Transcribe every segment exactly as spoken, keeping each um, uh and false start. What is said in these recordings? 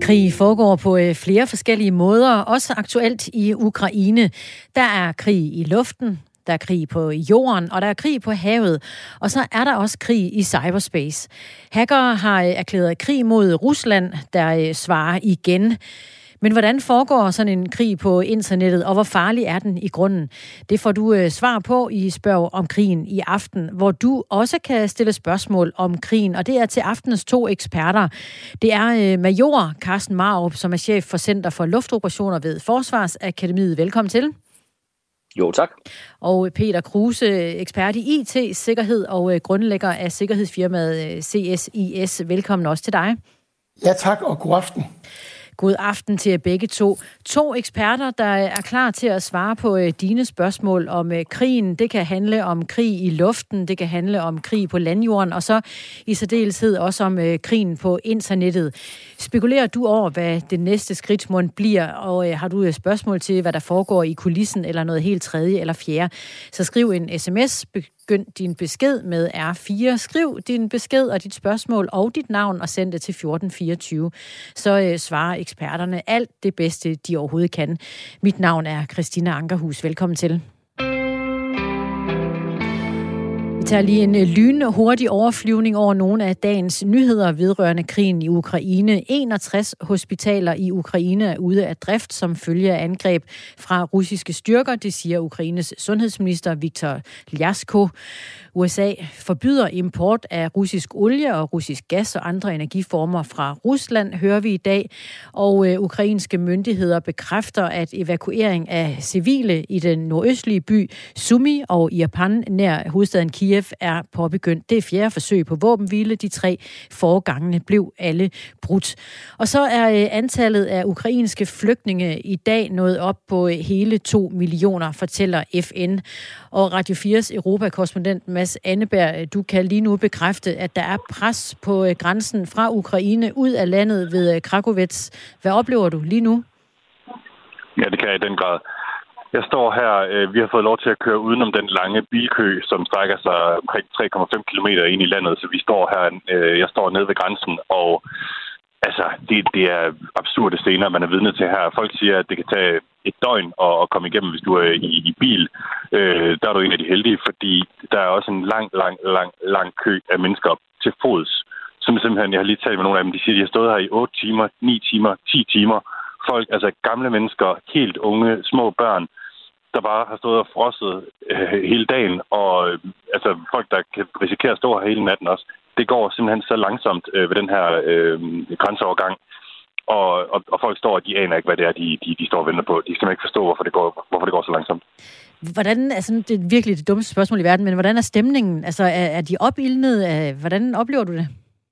Krig foregår på flere forskellige måder, også aktuelt i Ukraine. Der er krig i luften, der er krig på jorden, og der er krig på havet. Og så er der også krig i cyberspace. Hackere har erklæret krig mod Rusland, der svarer igen. Men hvordan foregår sådan en krig på internettet, og hvor farlig er den i grunden? Det får du øh, svar på i Spørg om krigen i aften, hvor du også kan stille spørgsmål om krigen, og det er til aftenens to eksperter. Det er øh, major Carsten Marup, som er chef for Center for Luftoperationer ved Forsvarsakademiet. Velkommen til. Jo, tak. Og Peter Kruse, ekspert i I T-sikkerhed og øh, grundlægger af sikkerhedsfirmaet øh, C S I S. Velkommen også til dig. Ja, tak, og god aften. God aften til jer begge to. To eksperter, der er klar til at svare på øh, dine spørgsmål om øh, krigen. Det kan handle om krig i luften, det kan handle om krig på landjorden, og så i særdeleshed også om øh, krigen på internettet. Spekulerer du over, hvad det næste skridt må bliver, og øh, har du et spørgsmål til, hvad der foregår i kulissen, eller noget helt tredje eller fjerde, så skriv en sms. Begynd din besked med R fire. Skriv din besked og dit spørgsmål og dit navn og send det til fjorten fireogtyve. Så øh, svarer eksperterne alt det bedste, de overhovedet kan. Mit navn er Christina Ankerhus. Velkommen til. Vi tager lige en lynhurtig overflyvning over nogle af dagens nyheder vedrørende krigen i Ukraine. enogtres hospitaler i Ukraine er ude af drift som følge af angreb fra russiske styrker, det siger Ukraines sundhedsminister Viktor Ljasko. U S A forbyder import af russisk olie og russisk gas og andre energiformer fra Rusland, hører vi i dag. Og øh, ukrainske myndigheder bekræfter, at evakuering af civile i den nordøstlige by Sumy og Irpin nær hovedstaden Kiev er påbegyndt. Det er fjerde forsøg på våbenhvile. De tre foregangene blev alle brudt. Og så er øh, antallet af ukrainske flygtninge i dag nået op på øh, hele to millioner, fortæller F N. Og Radio fires Europa-korrespondent Mads Anneberg, du kan lige nu bekræfte, at der er pres på grænsen fra Ukraine ud af landet ved Krakowetz. Hvad oplever du lige nu? Ja, det kan jeg i den grad. Jeg står her, vi har fået lov til at køre udenom den lange bilkø, som strækker sig omkring tre komma fem kilometer ind i landet, så vi står her, jeg står nede ved grænsen, og altså, det, det er absurde scener, man er vidne til her. Folk siger, at det kan tage et døgn at, at komme igennem, hvis du er i, i bil. Øh, der er du en af de heldige, fordi der er også en lang, lang, lang, lang kø af mennesker til fods. Som simpelthen, jeg har lige talt med nogle af dem, de siger, at de har stået her i otte timer, ni timer, ti timer. Folk, altså gamle mennesker, helt unge, små børn, der bare har stået og frosset øh, hele dagen. Og øh, altså folk, der kan risikere at stå her hele natten også. Det går simpelthen så langsomt øh, ved den her øh, grænseovergang. Og, og, og folk står, og de aner ikke, hvad det er, de, de, de står og venter på. De skal ikke forstå, hvorfor det går, hvorfor det går så langsomt. Hvordan, altså, det er virkelig det dummeste spørgsmål i verden, men hvordan er stemningen? Altså, er, er de opildnet? Hvordan oplever du det?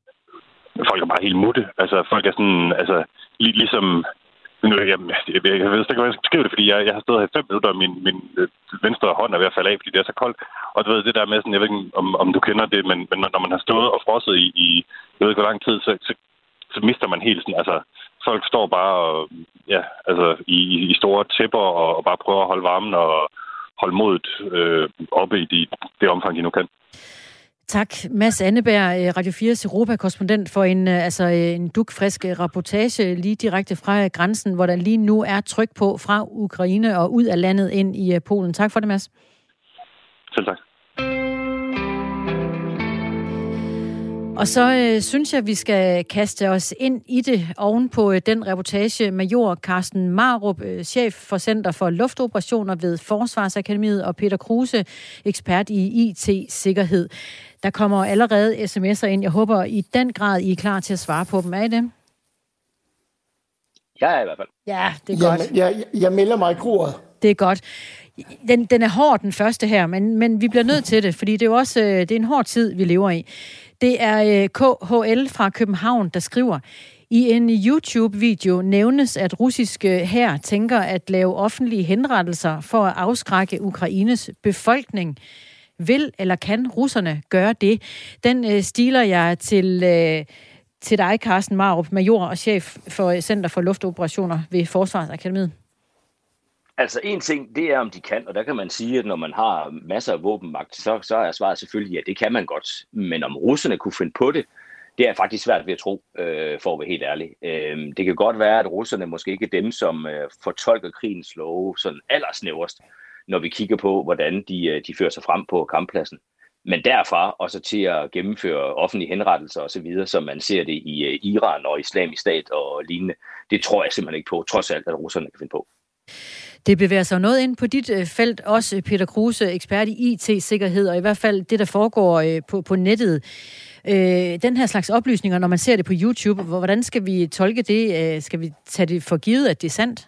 Folk er bare helt mutte. Altså, folk er sådan, altså, lig, ligesom... Nu, jeg, jeg, jeg, jeg ved ikke, hvordan jeg skal beskrive det, fordi jeg, jeg har stået her i fem minutter, og min, min venstre hånd er ved at falde af, fordi det er så koldt. Og du ved, det der med sådan, jeg ved ikke, om, om du kender det, men, men når man har stået og frosset i, i jeg ved ikke, hvor lang tid, så, så, så mister man helt sådan, altså, folk står bare og, ja, altså, i, i store tæpper og, og bare prøver at holde varmen og holde modet øh, oppe i de, det omfang, de nu kan. Tak, Mads Anneberg, Radio fires Europa-korrespondent, for en, altså en dugfrisk rapportage lige direkte fra grænsen, hvor der lige nu er tryk på fra Ukraine og ud af landet ind i Polen. Tak for det, Mads. Selv tak. Og så øh, synes jeg, vi skal kaste os ind i det oven på øh, den reportage, major Carsten Marup, øh, chef for Center for Luftoperationer ved Forsvarsakademiet, og Peter Kruse, ekspert i I T-sikkerhed. Der kommer allerede sms'er ind. Jeg håber i den grad, I er klar til at svare på dem. Er I det? Jeg er i hvert fald. Ja, det er godt. Jeg, jeg, jeg melder mig i koret. Det er godt. Den, den er hård, den første her, men, men vi bliver nødt til det, fordi det er jo også det er en hård tid, vi lever i. Det er K H L fra København, der skriver: i en YouTube-video nævnes, at russisk hær tænker at lave offentlige henrettelser for at afskrække Ukraines befolkning. Vil eller kan russerne gøre det? Den øh, stiler jeg til, øh, til dig, Carsten Marup, major og chef for Center for Luftoperationer ved Forsvarsakademiet. Altså en ting, det er om de kan, og der kan man sige, at når man har masser af våbenmagt, så, så er svaret selvfølgelig, at det kan man godt. Men om russerne kunne finde på det, Det er faktisk svært ved at tro, øh, for at være helt ærlig. Øh, det kan godt være, at russerne måske ikke er dem, som øh, fortolker krigens love sådan allersnæverst, når vi kigger på, hvordan de, de fører sig frem på kamppladsen. Men derfra og så til at gennemføre offentlige henrettelser osv., som man ser det i Iran og Islamisk Stat og lignende, det tror jeg simpelthen ikke på, trods alt, at russerne kan finde på. Det bevæger sig noget ind på dit felt, også Peter Kruse, ekspert i I T-sikkerhed, og i hvert fald det, der foregår på, på nettet. Den her slags oplysninger, når man ser det på YouTube, hvordan skal vi tolke det? Skal vi tage det for givet, at det er sandt?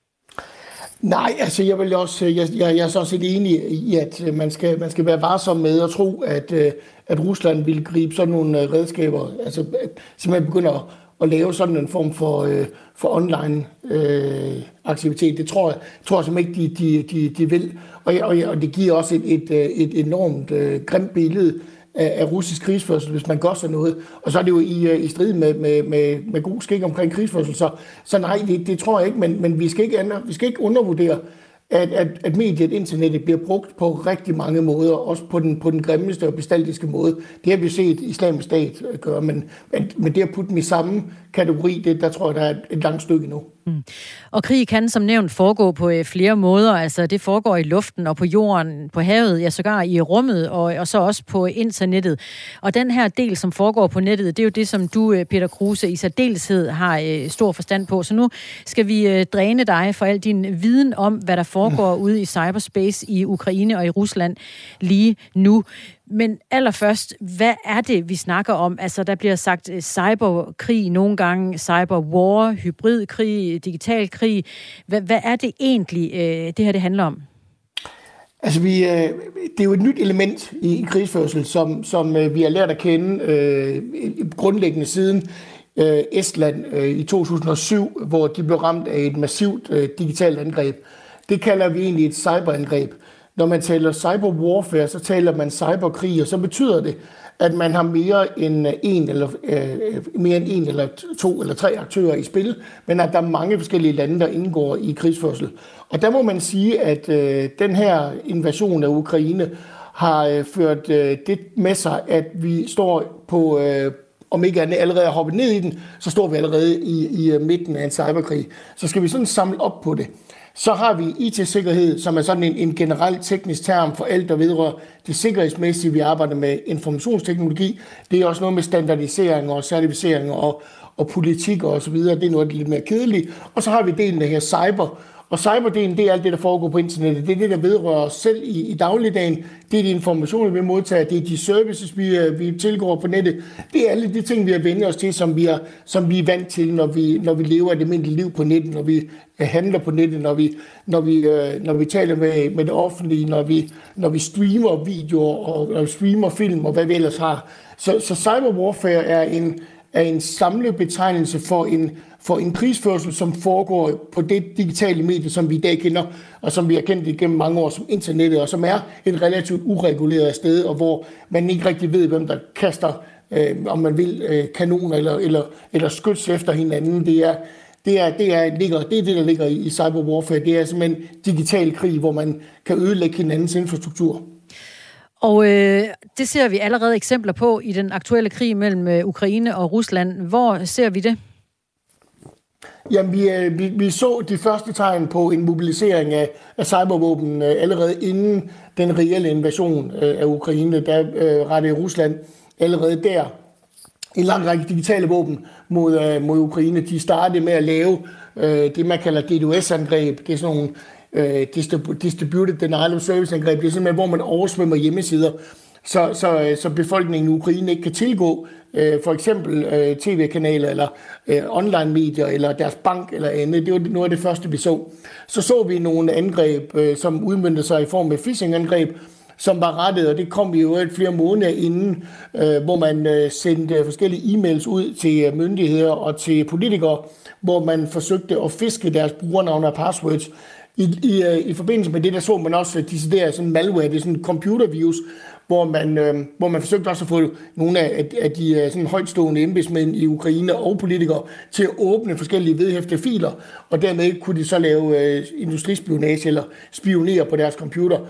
Nej, altså jeg vil også, jeg, jeg, jeg er så set enig i, at man skal, man skal være varsom med at tro, at, at Rusland vil gribe sådan nogle redskaber, altså simpelthen begynder at, at lave sådan en form for, for online øh, aktivitet. Det tror jeg, tror jeg simpelthen ikke, de, de, de, de vil, og, og, og det giver også et, et, et enormt øh, grimt billede af russisk krigsførsel, hvis man gør sådan noget. Og så er det jo i, i strid med, med, med, med god skik omkring krigsførsel. Så, så nej, det, det tror jeg ikke, men, men vi, skal ikke andre, vi skal ikke undervurdere, at, at, at mediet, internettet, bliver brugt på rigtig mange måder, også på den, på den grimmeste og bestaltiske måde. Det har vi set Islamisk Stat gøre, men, men, men det at putte dem i samme kategori, det, der tror jeg, der er et, et langt stykke endnu. Mm. Og krig kan som nævnt foregå på øh, flere måder. Altså det foregår i luften og på jorden, på havet, ja sågar i rummet og, og så også på internettet. Og den her del, som foregår på nettet, det er jo det, som du, Peter Kruse, i særdeleshed har øh, stor forstand på. Så nu skal vi øh, dræne dig for al din viden om, hvad der foregår mm. ude i cyberspace i Ukraine og i Rusland lige nu. Men allerførst, hvad er det, vi snakker om? Altså, der bliver sagt cyberkrig nogle gange, cyberwar, hybridkrig, digital krig. Hvad, hvad er det egentlig, det her det handler om? Altså, vi, det er jo et nyt element i krigsførsel, som, som vi har lært at kende øh, grundlæggende siden øh, Estland øh, i to tusind og syv, hvor de blev ramt af et massivt øh, digitalt angreb. Det kalder vi egentlig et cyberangreb. Når man taler cyberwarfare, så taler man cyberkrig, og så betyder det, at man har mere end en eller, øh, mere end en eller to eller tre aktører i spil, men at der er mange forskellige lande, der indgår i krigsførsel. Og der må man sige, at øh, den her invasion af Ukraine har øh, ført øh, det med sig, at vi står på, øh, om ikke andet allerede har hoppet ned i den, så står vi allerede i, i midten af en cyberkrig. Så skal vi sådan samle op på det. Så har vi I T-sikkerhed, som er sådan en, en generel teknisk term for alt, der vedrører det sikkerhedsmæssige. Vi arbejder med informationsteknologi. Det er også noget med standardisering og certificering og, og politik og så videre. Det er noget, der er lidt mere kedeligt. Og så har vi delen af her cyber. Og cyberdelen, det er alt det, der foregår på internettet. Det er det, der vedrører os selv i, i dagligdagen. Det er de informationer, vi modtager. Det er de services, vi, vi tilgår på nettet. Det er alle de ting, vi har vendt os til, som vi er, som vi er vant til, når vi, når vi lever et almindeligt liv på nettet, når vi handler på nettet, når vi, når vi, når vi taler med, med det offentlige, når vi, når vi streamer videoer og når vi streamer film og hvad vi ellers har. Så, så cyberwarfare er en, er en samlebetegnelse for en for en krigsførsel, som foregår på det digitale medie, som vi i dag kender, og som vi har kendt igennem mange år som internettet, og som er et relativt ureguleret sted, og hvor man ikke rigtig ved, hvem der kaster, øh, om man vil, øh, kanoner eller, eller, eller skyts efter hinanden. Det er det, er, det, er, ligger, det er det, der ligger i, i cyberwarfare. Det er simpelthen digital krig, hvor man kan ødelægge hinandens infrastruktur. Og øh, det ser vi allerede eksempler på i den aktuelle krig mellem øh, Ukraine og Rusland. Hvor ser vi det? Jamen, vi, vi, vi så de første tegn på en mobilisering af, af cybervåben øh, allerede inden den reelle invasion øh, af Ukraine. Der øh, rettede Rusland allerede der en lang række digitale våben mod, øh, mod Ukraine. De startede med at lave øh, det, man kalder D DDoS-angreb. Det er sådan nogle øh, Distributed Denial of Service-angreb. Det er simpelthen, hvor man oversvømmer hjemmesider, så, så, så befolkningen i Ukraine ikke kan tilgå øh, for eksempel øh, tv-kanaler eller øh, online-medier eller deres bank eller andet. Det var noget af det første, vi så. Så så vi nogle angreb, øh, som udmøntede sig i form af phishing-angreb, som var rettet, og det kom vi jo et flere måneder inden, øh, hvor man øh, sendte forskellige e-mails ud til myndigheder og til politikere, hvor man forsøgte at fiske deres brugernavne og passwords. I, i, I forbindelse med det, der så man også decideret sådan malware, det er sådan computervirus, hvor man, øh, hvor man forsøgte også at få nogle af, af de sådan højtstående embedsmænd i Ukraine og politikere til at åbne forskellige vedhæftede filer, og dermed kunne de så lave øh, industrispionage eller spionere på deres computer.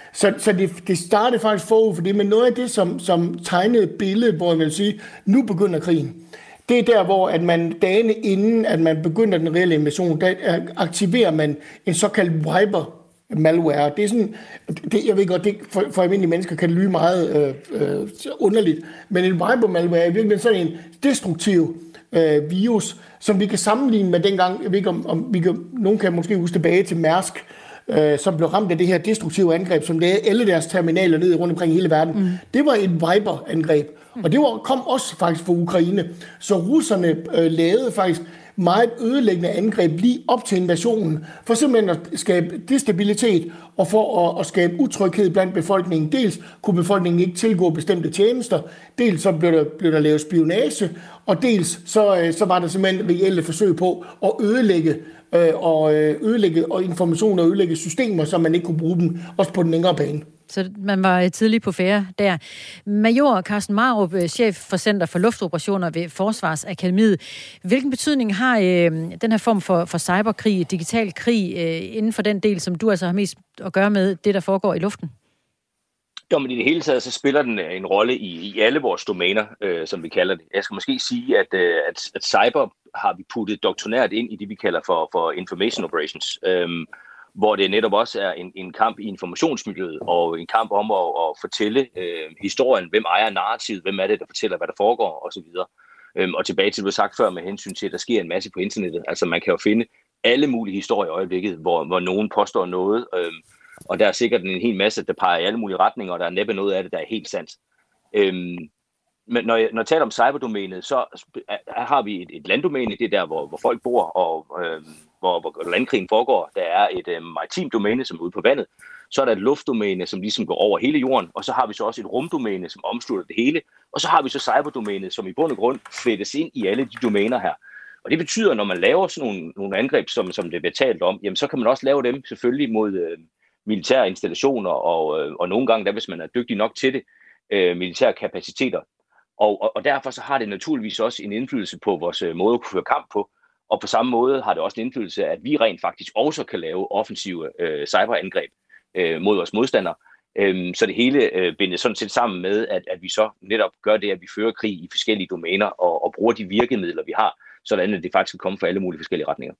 Så, så det, det startede faktisk forud for det, men noget af det, som, som tegnede billedet, hvor jeg vil sige, nu begynder krigen. Det er der, hvor at man dagene inden, at man begynder den reelle invasion, der aktiverer man en såkaldt wiper malware. Det er sådan, det, jeg ved godt, det for, for almindelige mennesker kan det lyde meget øh, øh, underligt, men en wiper malware er virkelig sådan en destruktiv øh, virus, som vi kan sammenligne med dengang, jeg ved ikke om, om vi kan, nogen kan måske huske tilbage til Mærsk, øh, som blev ramt af det her destruktive angreb, som lavede alle deres terminaler ned rundt omkring hele verden. Mm. Det var et wiper-angreb, mm. og det var, kom også faktisk fra Ukraine. Så russerne øh, lavede faktisk meget ødelæggende angreb lige op til invasionen, for simpelthen at skabe destabilitet og for at, at skabe utryghed blandt befolkningen. Dels kunne befolkningen ikke tilgå bestemte tjenester, dels så blev der, blev der lavet spionage, og dels så, så var der simpelthen reelle forsøg på at ødelægge øh, og ødelægge og informationer og ødelægge systemer, så man ikke kunne bruge dem også på den længere bane. Så man var tidligt på færre der. Major Carsten Marup, chef for Center for Luftoperationer ved Forsvarsakademiet. Hvilken betydning har øh, den her form for, for cyberkrig, digital krig, øh, inden for den del, som du altså har mest at gøre med, det der foregår i luften? Jo, men i det hele taget, så spiller den en rolle i, i alle vores domæner, øh, som vi kalder det. Jeg skal måske sige, at, øh, at, at cyber har vi puttet doktrinært ind i det, vi kalder for, for information operations. Øh, hvor det netop også er en, en kamp i informationsmiljøet, og en kamp om at, at fortælle øh, historien, hvem ejer narrativet, hvem er det, der fortæller, hvad der foregår, osv. Øhm, og tilbage til, det blev sagt før med hensyn til, at der sker en masse på internettet. Altså man kan jo finde alle mulige historier i øjeblikket, hvor, hvor nogen påstår noget, øhm, og der er sikkert en hel masse, der peger i alle mulige retninger, og der er næppe noget af det, der er helt sandt. Øhm, men når jeg, når jeg taler om cyberdomænet, så har vi et, et landdomæne, det er der, hvor, hvor folk bor, og øhm, Hvor, hvor landkrigen foregår. Der er et øh, maritimt domæne, som er ude på vandet. Så er der et luftdomæne, som ligesom går over hele jorden. Og så har vi så også et rumdomæne, som omslutter det hele. Og så har vi så cyberdomænet, som i bund og grund flettes ind i alle de domæner her. Og det betyder, når man laver sådan nogle, nogle angreb, som, som det bliver talt om, jamen så kan man også lave dem selvfølgelig mod øh, militære installationer, og, øh, og nogle gange, der, hvis man er dygtig nok til det, øh, militære kapaciteter. Og, og, og derfor så har det naturligvis også en indflydelse på vores øh, måde at kunne føre kamp på. Og på samme måde har det også en indflydelse, at vi rent faktisk også kan lave offensive øh, cyberangreb øh, mod vores modstandere. Øhm, så det hele øh, bindes sådan set sammen med, at, at vi så netop gør det, at vi fører krig i forskellige domæner og, og bruger de virkemidler, vi har, sådan at det faktisk kan komme fra alle mulige forskellige retninger.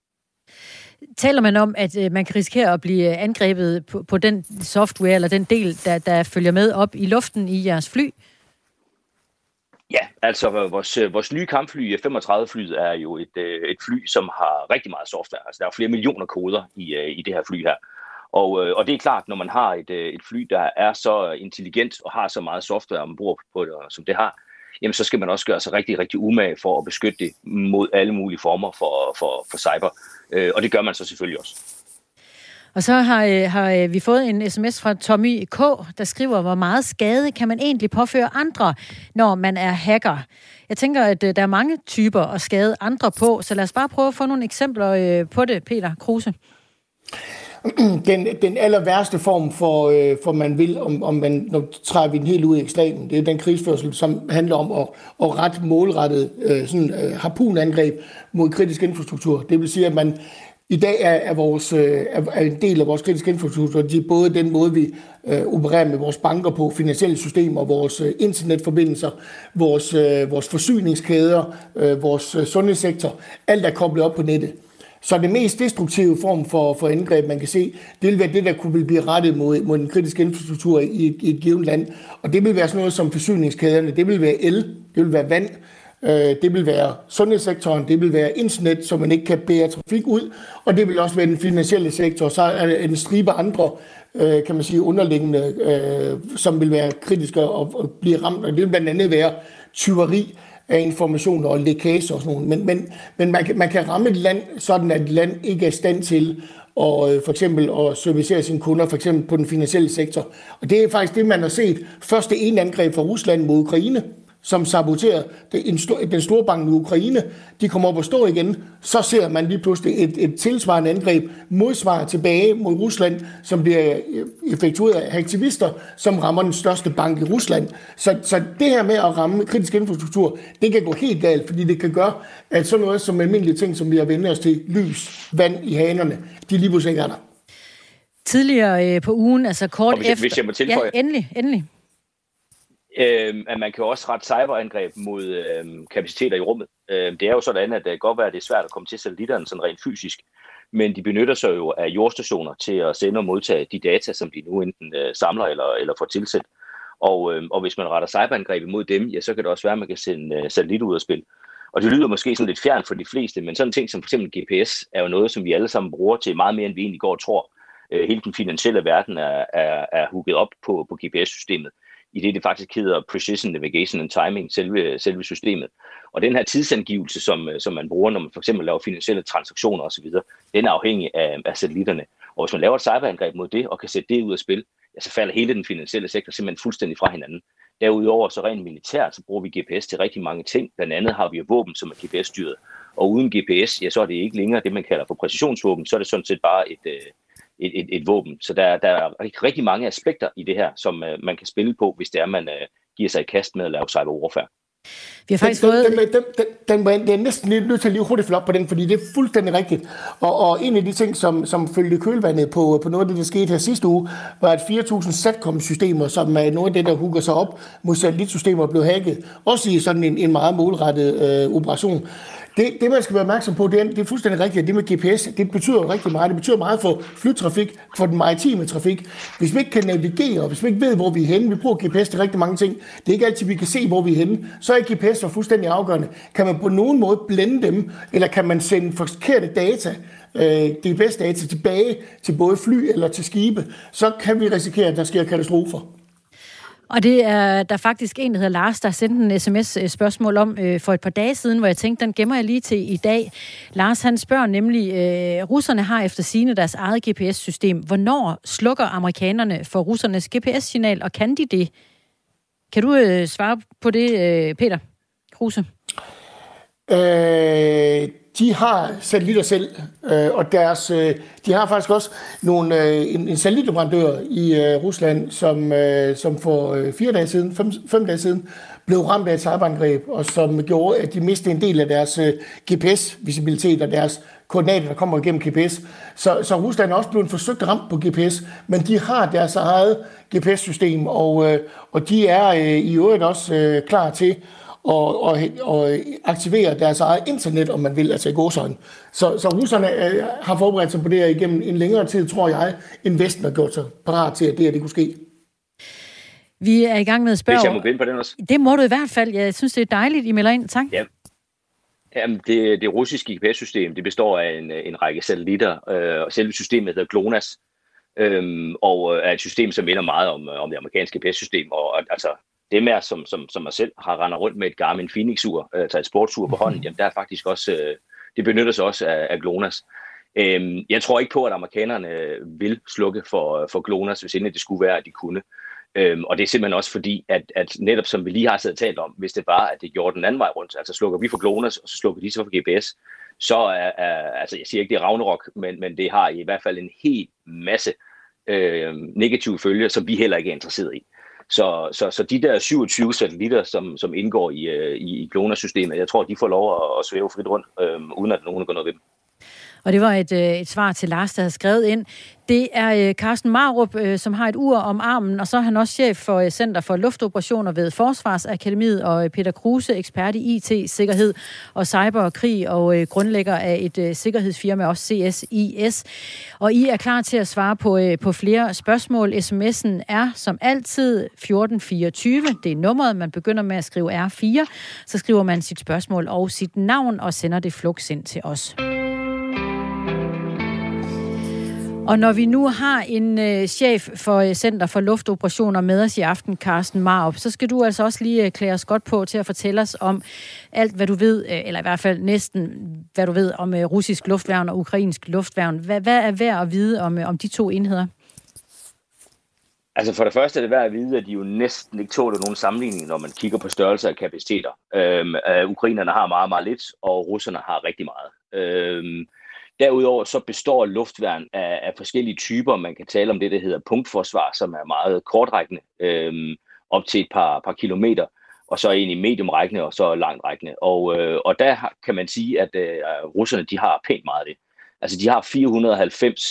Taler man om, at øh, man kan risikere at blive angrebet på, på den software eller den del, der, der følger med op i luften i jeres fly? Ja, altså vores, vores nye kampfly, F femogtredive-flyet, er jo et, et fly, som har rigtig meget software. Altså der er flere millioner koder i, i det her fly her. Og, og det er klart, når man har et, et fly, der er så intelligent og har så meget software ombord på det, som det har, jamen så skal man også gøre sig rigtig, rigtig umage for at beskytte det mod alle mulige former for, for, for cyber. Og det gør man så selvfølgelig også. Og så har, har vi fået en sms fra Tommy K., der skriver, hvor meget skade kan man egentlig påføre andre, når man er hacker. Jeg tænker, at der er mange typer at skade andre på, så lad os bare prøve at få nogle eksempler på det, Peter Kruse. Den, den aller værste form for, øh, for man vil, om, om man, nu træder vi den helt ud i ekstremen, det er den krigsførsel, som handler om at, at ret målrettet øh, sådan, øh, harpunangreb mod kritisk infrastruktur. Det vil sige, at man i dag er, er, vores, er, er en del af vores kritiske infrastruktur, det er både den måde, vi øh, opererer med vores banker på, finansielle systemer, vores øh, internetforbindelser, vores, øh, vores forsyningskæder, øh, vores øh, sundhedssektor, alt er koblet op på nettet. Så det mest destruktive form for, for angreb, man kan se, det vil være det, der kunne blive rettet mod, mod den kritiske infrastruktur i, i et givet land. Og det vil være sådan noget som forsyningskæderne, det vil være el, det vil være vand, det vil være sundhedssektoren, det vil være internet, så man ikke kan bære trafik ud, og det vil også være den finansielle sektor. Så er der en stribe andre, kan man sige, underliggende, som vil være kritiske og blive ramt, og det vil blandt andet være tyveri af informationer og lækage og sådan noget. Men, men, men man, kan, man kan ramme et land, sådan at et land ikke er i stand til og for eksempel at servicere sine kunder, for eksempel på den finansielle sektor. Og det er faktisk det, man har set. Første ene angreb fra Rusland mod Ukraine, som saboterer den store bank i Ukraine, de kommer op og står igen, så ser man lige pludselig et, et tilsvarende angreb, modsvar tilbage mod Rusland, som bliver effektueret af aktivister, som rammer den største bank i Rusland. Så, så det her med at ramme kritisk infrastruktur, det kan gå helt galt, fordi det kan gøre, at sådan noget som almindelige ting, som vi har vendt os til, lys, vand i hanerne, de lige pludselig ikke er der. Tidligere øh, på ugen, altså kort hvis, efter... Hvis jeg må tilføje... Ja, endelig, endelig. Øh, at man kan også rette cyberangreb mod øh, kapaciteter i rummet. Øh, det er jo sådan, at det kan godt være, at det er svært at komme til satellitterne sådan rent fysisk, men de benytter sig jo af jordstationer til at sende og modtage de data, som de nu enten øh, samler eller, eller får tilsendt. Og, øh, og hvis man retter cyberangreb imod dem, ja, så kan det også være, at man kan sende øh, satellitter ud af spil. Og det lyder måske sådan lidt fjern for de fleste, men sådan en ting som for eksempel G P S er jo noget, som vi alle sammen bruger til meget mere, end vi egentlig går og tror. Øh, hele den finansielle verden er, er, er hooket op på, på G P S-systemet, i det det faktisk hedder Precision Navigation and Timing, selve, selve systemet. Og den her tidsangivelse, som, som man bruger, når man for eksempel laver finansielle transaktioner osv., den er afhængig af, af satellitterne. Og hvis man laver et cyberangreb mod det, og kan sætte det ud af spil, ja, så falder hele den finansielle sektor simpelthen fuldstændig fra hinanden. Derudover, så rent militært, så bruger vi G P S til rigtig mange ting. Blandt andet har vi jo våben, som er G P S-styret. Og uden G P S, ja, så er det ikke længere det, man kalder for præcisionsvåben, så er det sådan set bare et... Et, et, et våben. Så der, der er rigtig, rigtig mange aspekter i det her, som uh, man kan spille på, hvis det er, man uh, giver sig i kast med at lave cyberwarfare. Vi har faktisk den, fået... Den, den, den, den, den, den er næsten lidt nødt til at lige hurtigt følge op på den, fordi det er fuldstændig rigtigt. Og, og en af de ting, som, som følte kølvandet på, på noget af det, der skete her sidste uge, var, at fire tusind SATCOM-systemer, som er noget af det, der hugger sig op mod satellitsystemer, blev hacket. Også i sådan en, en meget målrettet øh, operation. Det, det, man skal være opmærksom på, det er, det er fuldstændig rigtigt, at det med G P S, det betyder rigtig meget. Det betyder meget for flytrafik, for den maritime trafik. Hvis vi ikke kan navigere, og hvis vi ikke ved, hvor vi er henne, vi bruger G P S til rigtig mange ting, det er ikke altid, vi kan se, hvor vi er henne, så er G P S fuldstændig afgørende. Kan man på nogen måde blende dem, eller kan man sende forkerte data, øh, G P S-data tilbage til både fly eller til skibe, så kan vi risikere, at der sker katastrofer. Og det er der er faktisk en, der hedder Lars, der har sendt en sms-spørgsmål om øh, for et par dage siden, hvor jeg tænkte, den gemmer jeg lige til i dag. Lars, han spørger nemlig, øh, russerne har efter sigende deres eget G P S-system. Hvornår slukker amerikanerne for russernes G P S-signal, og kan de det? Kan du øh, svare på det, øh, Peter Kruse? Øh, de har satellitter selv, øh, og deres, øh, de har faktisk også nogle, øh, en, en satellitleverandør i øh, Rusland, som, øh, som for øh, fire dage siden, fem, fem dage siden, blev ramt af et cyberangreb, og som gjorde, at de mistede en del af deres øh, G P S-visibilitet og deres koordinater, der kommer igennem G P S. Så, så Rusland er også blevet forsøgt ramt på G P S, men de har deres eget G P S-system, og, øh, og de er øh, i øvrigt også øh, klar til Og, og, og aktivere deres eget internet, om man vil, altså i gåsøjne. Så, så russerne øh, har forberedt sig på det her igennem en længere tid, tror jeg, end Vesten har gjort sig parat til, at det her det kunne ske. Vi er i gang med at spørge... Hvis jeg må vinde på den også. Det må du i hvert fald. Jeg synes, det er dejligt, I melder ind. Tak. Ja. Jamen, det, det russiske G P S-system, det består af en, en række satellitter, øh, og selve systemet hedder GLONASS, øh, og er et system, som minder meget om, om det amerikanske G P S-system, og, og altså... Dem er, som, som, som mig selv har rendet rundt med et Garmin Phoenix-ur, altså et sportsur på hånden, jamen der er faktisk også, øh, det benytter sig også af, af GLONASS. Øhm, jeg tror ikke på, at amerikanerne vil slukke for, for GLONASS, hvis endelig det skulle være, at de kunne. Øhm, og det er simpelthen også fordi, at, at netop som vi lige har siddet og talt om, hvis det var, at det gjorde den anden vej rundt, altså slukker vi for GLONASS, og så slukker de så for G P S, så er, er altså jeg siger ikke, det er Ragnarok, men, men det har i hvert fald en hel masse øh, negative følger, som vi heller ikke er interesseret i. Så, så, så de der syvogtyve satellitter, som, som indgår i, i, i GLONASS-systemet, jeg tror, de får lov at, at svæve frit rundt, øh, uden at nogen går noget ved dem. Og det var et, et svar til Lars, der havde skrevet ind. Det er Carsten Marup, som har et ur om armen, og så er han også chef for Center for Luftoperationer ved Forsvarsakademiet, og Peter Kruse, ekspert i I T-sikkerhed og cyber og krig, og grundlægger af et sikkerhedsfirma, også C S I S. Og I er klar til at svare på, på flere spørgsmål. Sms'en er som altid fjorten fireogtyve. Det er nummeret, man begynder med at skrive R fire. Så skriver man sit spørgsmål og sit navn, og sender det flux ind til os. Og når vi nu har en øh, chef for Center for Luftoperationer med os i aften, Carsten Marup, så skal du altså også lige klæde os godt på til at fortælle os om alt, hvad du ved, eller i hvert fald næsten, hvad du ved om øh, russisk luftværn og ukrainsk luftværn. Hvad, hvad er værd at vide om, øh, om de to enheder? Altså for det første er det værd at vide, at de jo næsten ikke tåler nogen sammenligning, når man kigger på størrelse af kapaciteter. Øhm, øh, ukrainerne har meget, meget lidt, og russerne har rigtig meget. Øhm, Derudover så består luftværn af, af forskellige typer. Man kan tale om det, der hedder punktforsvar, som er meget kortrækkende, øhm, op til et par, par kilometer, og så egentlig mediumrækkende og så langtrækkende. Og, øh, og der kan man sige, at øh, russerne de har pænt meget af det. Altså de har fire hundrede og halvfems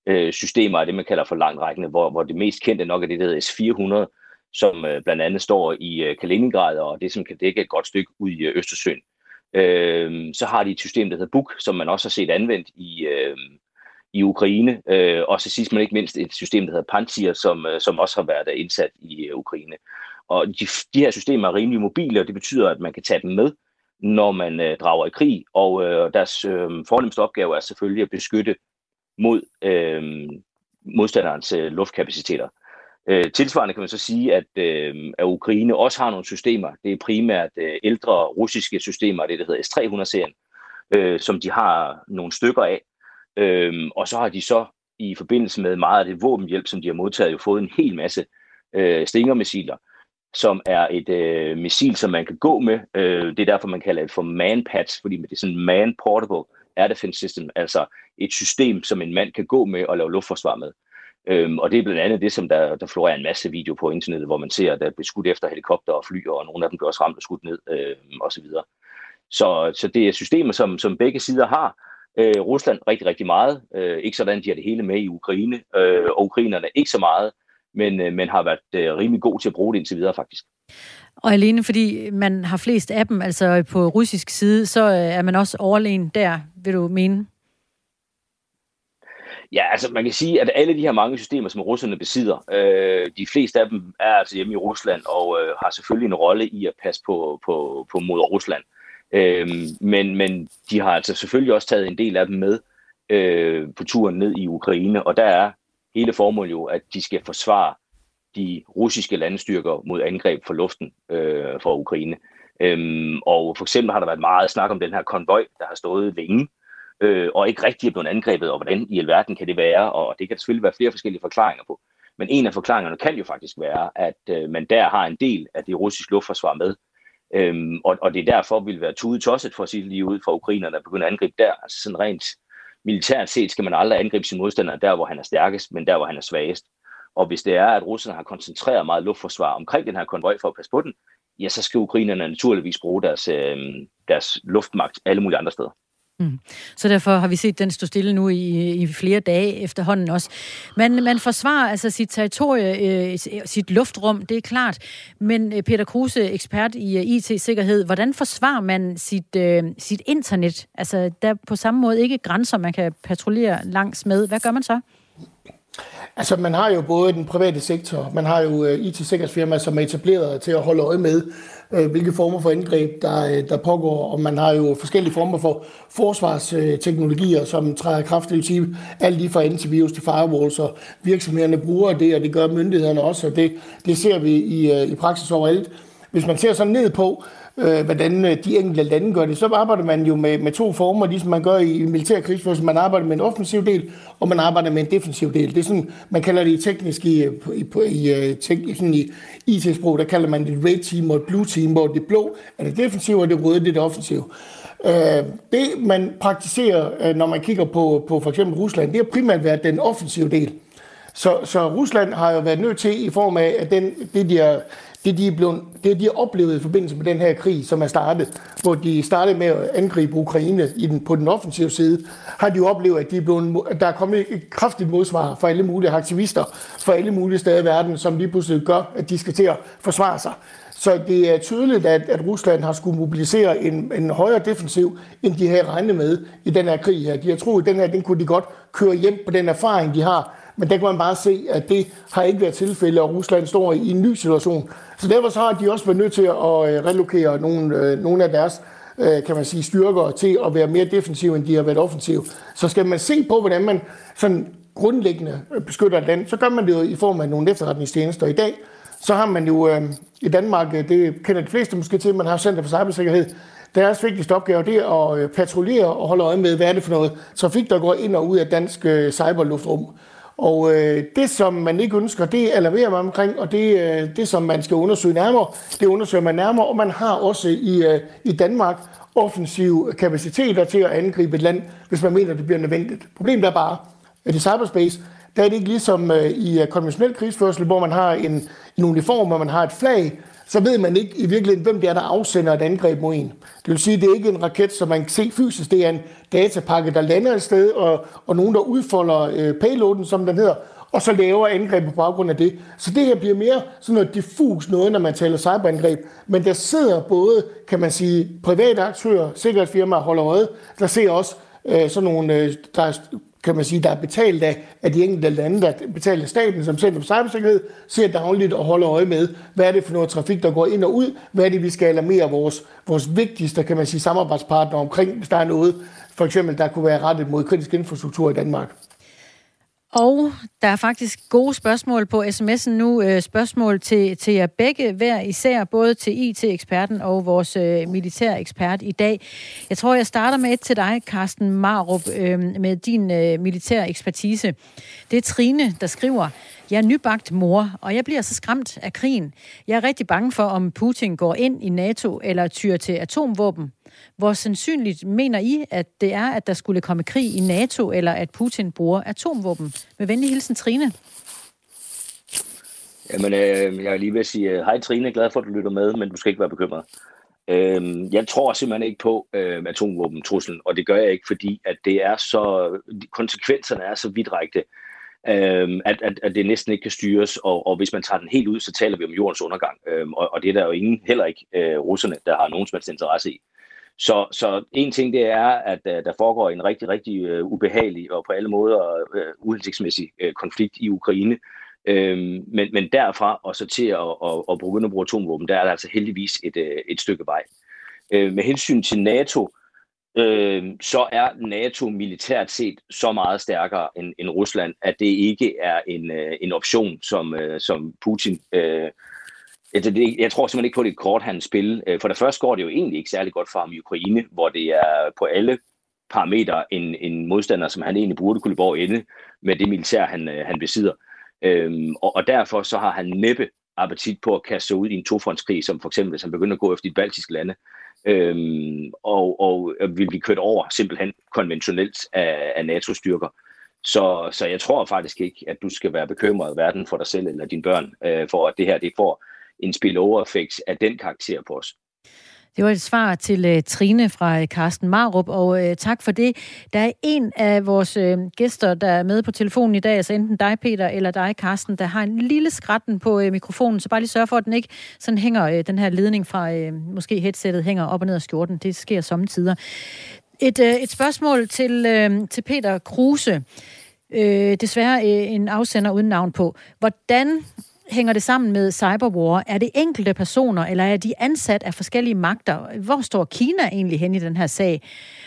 øh, systemer af det, man kalder for langtrækkende, hvor, hvor det mest kendte nok er det, der hedder S fire hundrede, som øh, blandt andet står i øh, Kaliningrad, og det, som kan dække et godt stykke ud i øh, Østersøen. Øh, så har de et system, der hedder Buk, som man også har set anvendt i, øh, i Ukraine, øh, og så sidst men ikke mindst et system, der hedder Pantsir, som, øh, som også har været indsat i øh, Ukraine. Og de, de her systemer er rimelig mobile, og det betyder, at man kan tage dem med, når man øh, drager i krig, og øh, deres øh, fornemmeste opgave er selvfølgelig at beskytte mod øh, modstanderens øh, luftkapaciteter. Øh, tilsvarende kan man så sige, at, øh, at Ukraine også har nogle systemer. Det er primært øh, ældre russiske systemer, det der hedder S tre hundrede-serien, øh, som de har nogle stykker af. Øh, og så har de så i forbindelse med meget af det våbenhjælp, som de har modtaget, jo fået en hel masse øh, Stinger-missiler, som er et øh, missil, som man kan gå med. Øh, det er derfor, man kalder det for man-pads, fordi det er sådan en man-portable air defense system, altså et system, som en mand kan gå med og lave luftforsvar med. Øhm, og det er blandt andet det, som der, der florerer en masse video på internettet, hvor man ser, at der bliver skudt efter helikopter og fly, og nogle af dem bliver også ramt og skudt ned, øh, osv. Så, så det er systemer, som, som begge sider har. Øh, Rusland rigtig, rigtig meget. Øh, ikke sådan, de har det hele med i Ukraine, øh, og ukrainerne ikke så meget, men, øh, men har været øh, rimelig god til at bruge det indtil videre, faktisk. Og alene fordi man har flest af dem, altså på russisk side, så er man også overlegen der, vil du mene? Ja, altså man kan sige, at alle de her mange systemer, som russerne besidder, øh, de fleste af dem er altså hjemme i Rusland og øh, har selvfølgelig en rolle i at passe på, på, på mod Rusland. Øh, men, men de har altså selvfølgelig også taget en del af dem med øh, på turen ned i Ukraine, og der er hele formålet jo, at de skal forsvare de russiske landstyrker mod angreb fra luften øh, fra Ukraine. Øh, og for eksempel har der været meget snak om den her konvoj, der har stået længe, øh, og ikke rigtig er blevet angrebet, og hvordan i alverden kan det være, og det kan selvfølgelig være flere forskellige forklaringer på. Men en af forklaringerne kan jo faktisk være, at øh, man der har en del af det russiske luftforsvar med, øhm, og, og det er derfor vil være tudetosset for at sige lige ud fra ukrainerne at begynde at angribe der. Altså sådan rent militært set skal man aldrig angribe sin modstander der, hvor han er stærkest, men der, hvor han er svagest. Og hvis det er, at russerne har koncentreret meget luftforsvar omkring den her konvoj for at passe på den, ja, så skal ukrainerne naturligvis bruge deres, øh, deres luftmagt alle mulige andre steder. Mm. Så derfor har vi set den stå stille nu i, i flere dage efterhånden også. Man, man forsvarer altså sit territorie, øh, sit luftrum, det er klart. Men Peter Kruse, ekspert i I T-sikkerhed, hvordan forsvarer man sit, øh, sit internet? Altså der på samme måde ikke grænser, man kan patruljere langs med. Hvad gør man så? Altså, man har jo både den private sektor, man har jo I T-sikkerhedsfirmaer, som er etableret til at holde øje med, hvilke former for angreb, der, der pågår, og man har jo forskellige former for forsvarsteknologier, som træder i kraft, det vil sige, alt lige fra antivirus til firewalls, og virksomhederne bruger det, og det gør myndighederne også, og det, det ser vi i, i praksis overalt. Hvis man ser sådan ned på, øh, hvordan de enkelte lande gør det, så arbejder man jo med, med to former, ligesom man gør i militær krigsførelse. Man arbejder med en offensiv del, og man arbejder med en defensiv del. Det er sådan, man kalder det i teknisk i, i, i, sådan i I T-sprog, der kalder man det et red team og et blue team, hvor det blå er det defensive, og det røde det er det offensive. Øh, det man praktiserer, når man kigger på, på for eksempel Rusland, det har primært været den offensive del. Så, så Rusland har jo været nødt til i form af, at den, det, de har, det, de er blevet, det, de har oplevet i forbindelse med den her krig, som er startet, hvor de startede med at angribe Ukraine i den, på den offensive side, har de jo oplevet, at, de er blevet, at der er kommet et kraftigt modsvar fra alle mulige aktivister fra alle mulige steder i verden, som lige pludselig gør, at de skal til at forsvare sig. Så det er tydeligt, at, at Rusland har skulle mobilisere en, en højere defensiv, end de havde regnet med i den her krig her. De har troet, at den her, den kunne de godt køre hjem på den erfaring, de har. Men der kan man bare se, at det har ikke været tilfælde, og Rusland står i en ny situation. Så derfor så har de også været nødt til at relokere nogle, nogle af deres kan man sige, styrker til at være mere defensive, end de har været offensive. Så skal man se på, hvordan man sådan grundlæggende beskytter et land, så gør man det jo i form af nogle efterretningstjenester. I dag så har man jo øh, i Danmark, det kender de fleste måske til, man har Center for Cybersikkerhed. Deres vigtigste opgave det er at patruljere og holde øje med, hvad er det for noget trafik, der går ind og ud af dansk øh, cyberluftrum. Og øh, det, som man ikke ønsker, det alarmerer man omkring, og det, øh, det, som man skal undersøge nærmere, det undersøger man nærmere, og man har også i, øh, i Danmark offensive kapaciteter til at angribe et land, hvis man mener, det bliver nødvendigt. Problemet er bare, at i cyberspace, der er det ikke ligesom øh, i konventionel krigsførsel, hvor man har en, en uniform, hvor man har et flag, så ved man ikke i virkeligheden, hvem det er, der afsender et angreb mod en. Det vil sige, at det er ikke en raket, som man kan se fysisk. Det er en datapakke, der lander et sted, og, og nogen, der udfolder øh, payloaden, som den hedder, og så laver angreb på baggrund af det. Så det her bliver mere sådan noget diffus noget, når man taler cyberangreb. Men der sidder både, kan man sige, private aktører, sikkerhedsfirmaer holder øje. Der ser også øh, sådan nogle, øh, der kan man sige, der er betalt af, af de enkelte lande, der er betalt af staten, som Center for Cybersikkerhed, ser dagligt og holder øje med, hvad er det for noget trafik, der går ind og ud, hvad er det, vi skal alarmere vores, vores vigtigste, kan man sige, samarbejdspartnere omkring, hvis der er noget, for eksempel, der kunne være rettet mod kritisk infrastruktur i Danmark. Og der er faktisk gode spørgsmål på sms'en nu. Spørgsmål til, til jer begge, hver især, både til I T-eksperten og vores øh, militærekspert i dag. Jeg tror, jeg starter med et til dig, Carsten Marup, øh, med din øh, militære ekspertise. Det er Trine, der skriver: Jeg er nybagt mor, og jeg bliver så skræmt af krigen. Jeg er rigtig bange for, om Putin går ind i NATO eller tyr til atomvåben. Hvor sandsynligt mener I, at det er, at der skulle komme krig i NATO, eller at Putin bruger atomvåben? Med venlig hilsen, Trine. Jamen, øh, jeg er lige ved at sige, hej Trine, glad for, at du lytter med, men du skal ikke være bekymret. Øh, jeg tror simpelthen ikke på øh, atomvåbentruslen, og det gør jeg ikke, fordi at det er så, konsekvenserne er så vidtrækkende, øh, at, at, at det næsten ikke kan styres, og, og hvis man tager den helt ud, så taler vi om jordens undergang, øh, og, og det er der jo ingen, heller ikke øh, russerne, der har nogen som helst interesse i. Så, så en ting det er, at uh, der foregår en rigtig, rigtig uh, ubehagelig og på alle måder uh, uhensigtsmæssig uh, konflikt i Ukraine. Uh, men, men derfra og så til at, at, at begynde at bruge atomvåben, der er der altså heldigvis et, uh, et stykke vej. Uh, med hensyn til NATO, uh, så er NATO militært set så meget stærkere end, end Rusland, at det ikke er en, uh, en option, som, uh, som Putin... Uh, Jeg tror simpelthen ikke på, at det er et korthandelsspil. For det første går det jo egentlig ikke særlig godt for ham i Ukraine, hvor det er på alle parametre en, en modstander, som han egentlig burde kunne løbe over ende med det militær, han, han besidder. Øhm, og, og derfor så har han næppe appetit på at kaste sig ud i en tofrontskrig, som for eksempel, hvis han begynder at gå efter de baltiske lande, øhm, og, og vil blive kørt over simpelthen konventionelt af, af NATO-styrker. Så, så jeg tror faktisk ikke, at du skal være bekymret hverken for dig selv eller dine børn, øh, for at det her det får en spillover-effekt af den karakter på os. Det var et svar til uh, Trine fra Carsten Marup, og uh, tak for det. Der er en af vores uh, gæster, der er med på telefonen i dag, altså enten dig, Peter, eller dig, Carsten, der har en lille skratten på uh, mikrofonen, så bare lige sørg for, at den ikke sådan hænger, uh, den her ledning fra uh, måske headsettet hænger op og ned af skjorten. Det sker sommetider. Et, uh, et spørgsmål til, uh, til Peter Kruse. Uh, desværre uh, en afsender uden navn på. Hvordan hænger det sammen med cyberwar? Er det enkelte personer, eller er de ansat af forskellige magter? Hvor står Kina egentlig hen i den her sag,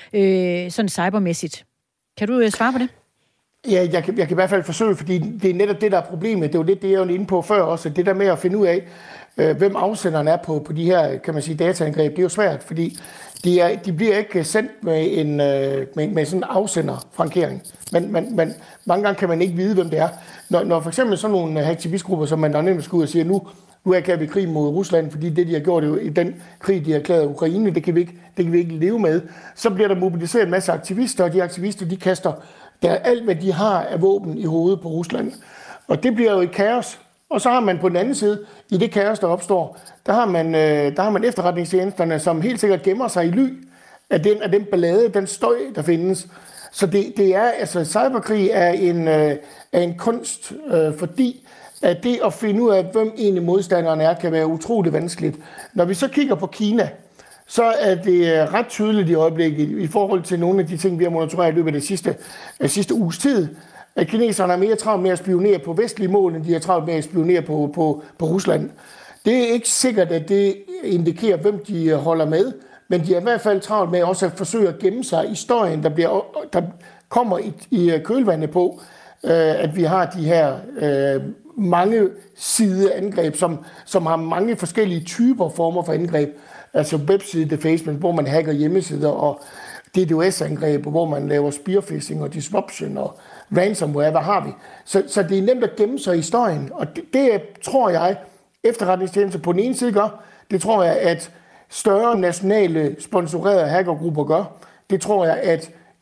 øh, sådan cybermæssigt? Kan du øh, svare på det? Ja, jeg kan, jeg kan i hvert fald forsøge, fordi det er netop det, der er problemet. Det er jo lidt det, jeg var inde på før også. Det der med at finde ud af, øh, hvem afsenderen er på, på de her, kan man sige, dataangreb, det er jo svært, fordi de, er, de bliver ikke sendt med en øh, med, med sådan en afsenderfrankering. Men, men, men mange gange kan man ikke vide, hvem det er. Når, når for eksempel sådan nogle aktivistgrupper, som man der nemt skal ud og sige, nu, nu erklærer vi krig mod Rusland, fordi det, de har gjort jo i den krig, de har erklæret Ukraine, det kan, vi ikke, det kan vi ikke leve med, så bliver der mobiliseret en masse aktivister, og de aktivister, de kaster der alt, hvad de har af våben i hovedet på Rusland. Og det bliver jo et kaos. Og så har man på den anden side, i det kaos, der opstår, der har man, øh, der har man efterretningstjenesterne, som helt sikkert gemmer sig i ly af den, af den ballade, den støj, der findes. Så det, det er, altså cyberkrig er en, øh, er en kunst, øh, fordi at det at finde ud af, hvem egentlig modstanderen er, kan være utroligt vanskeligt. Når vi så kigger på Kina, så er det ret tydeligt i øjeblikket, i forhold til nogle af de ting, vi har monitoreret i løbet af det sidste, af sidste uges tid, at kineserne er mere travlt med at spionere på vestlige mål, end de er travlt med at spionere på, på, på Rusland. Det er ikke sikkert, at det indikerer, hvem de holder med, men de er i hvert fald travlt med også at forsøge at gemme sig i støjen, der, bliver, der kommer i, i kølvandet på, øh, at vi har de her øh, mange side angreb, som, som har mange forskellige typer former for angreb. Altså webside defacement, hvor man hacker hjemmesider, og D DoS-angreb, hvor man laver spearphishing og disruption og ransomware, hvad har vi? Så, så det er nemt at gemme sig i støjen, og det, det tror jeg, efterretningstjenester på den ene side gør, det tror jeg, at større nationale sponsorerede hackergrupper gør, det tror jeg, at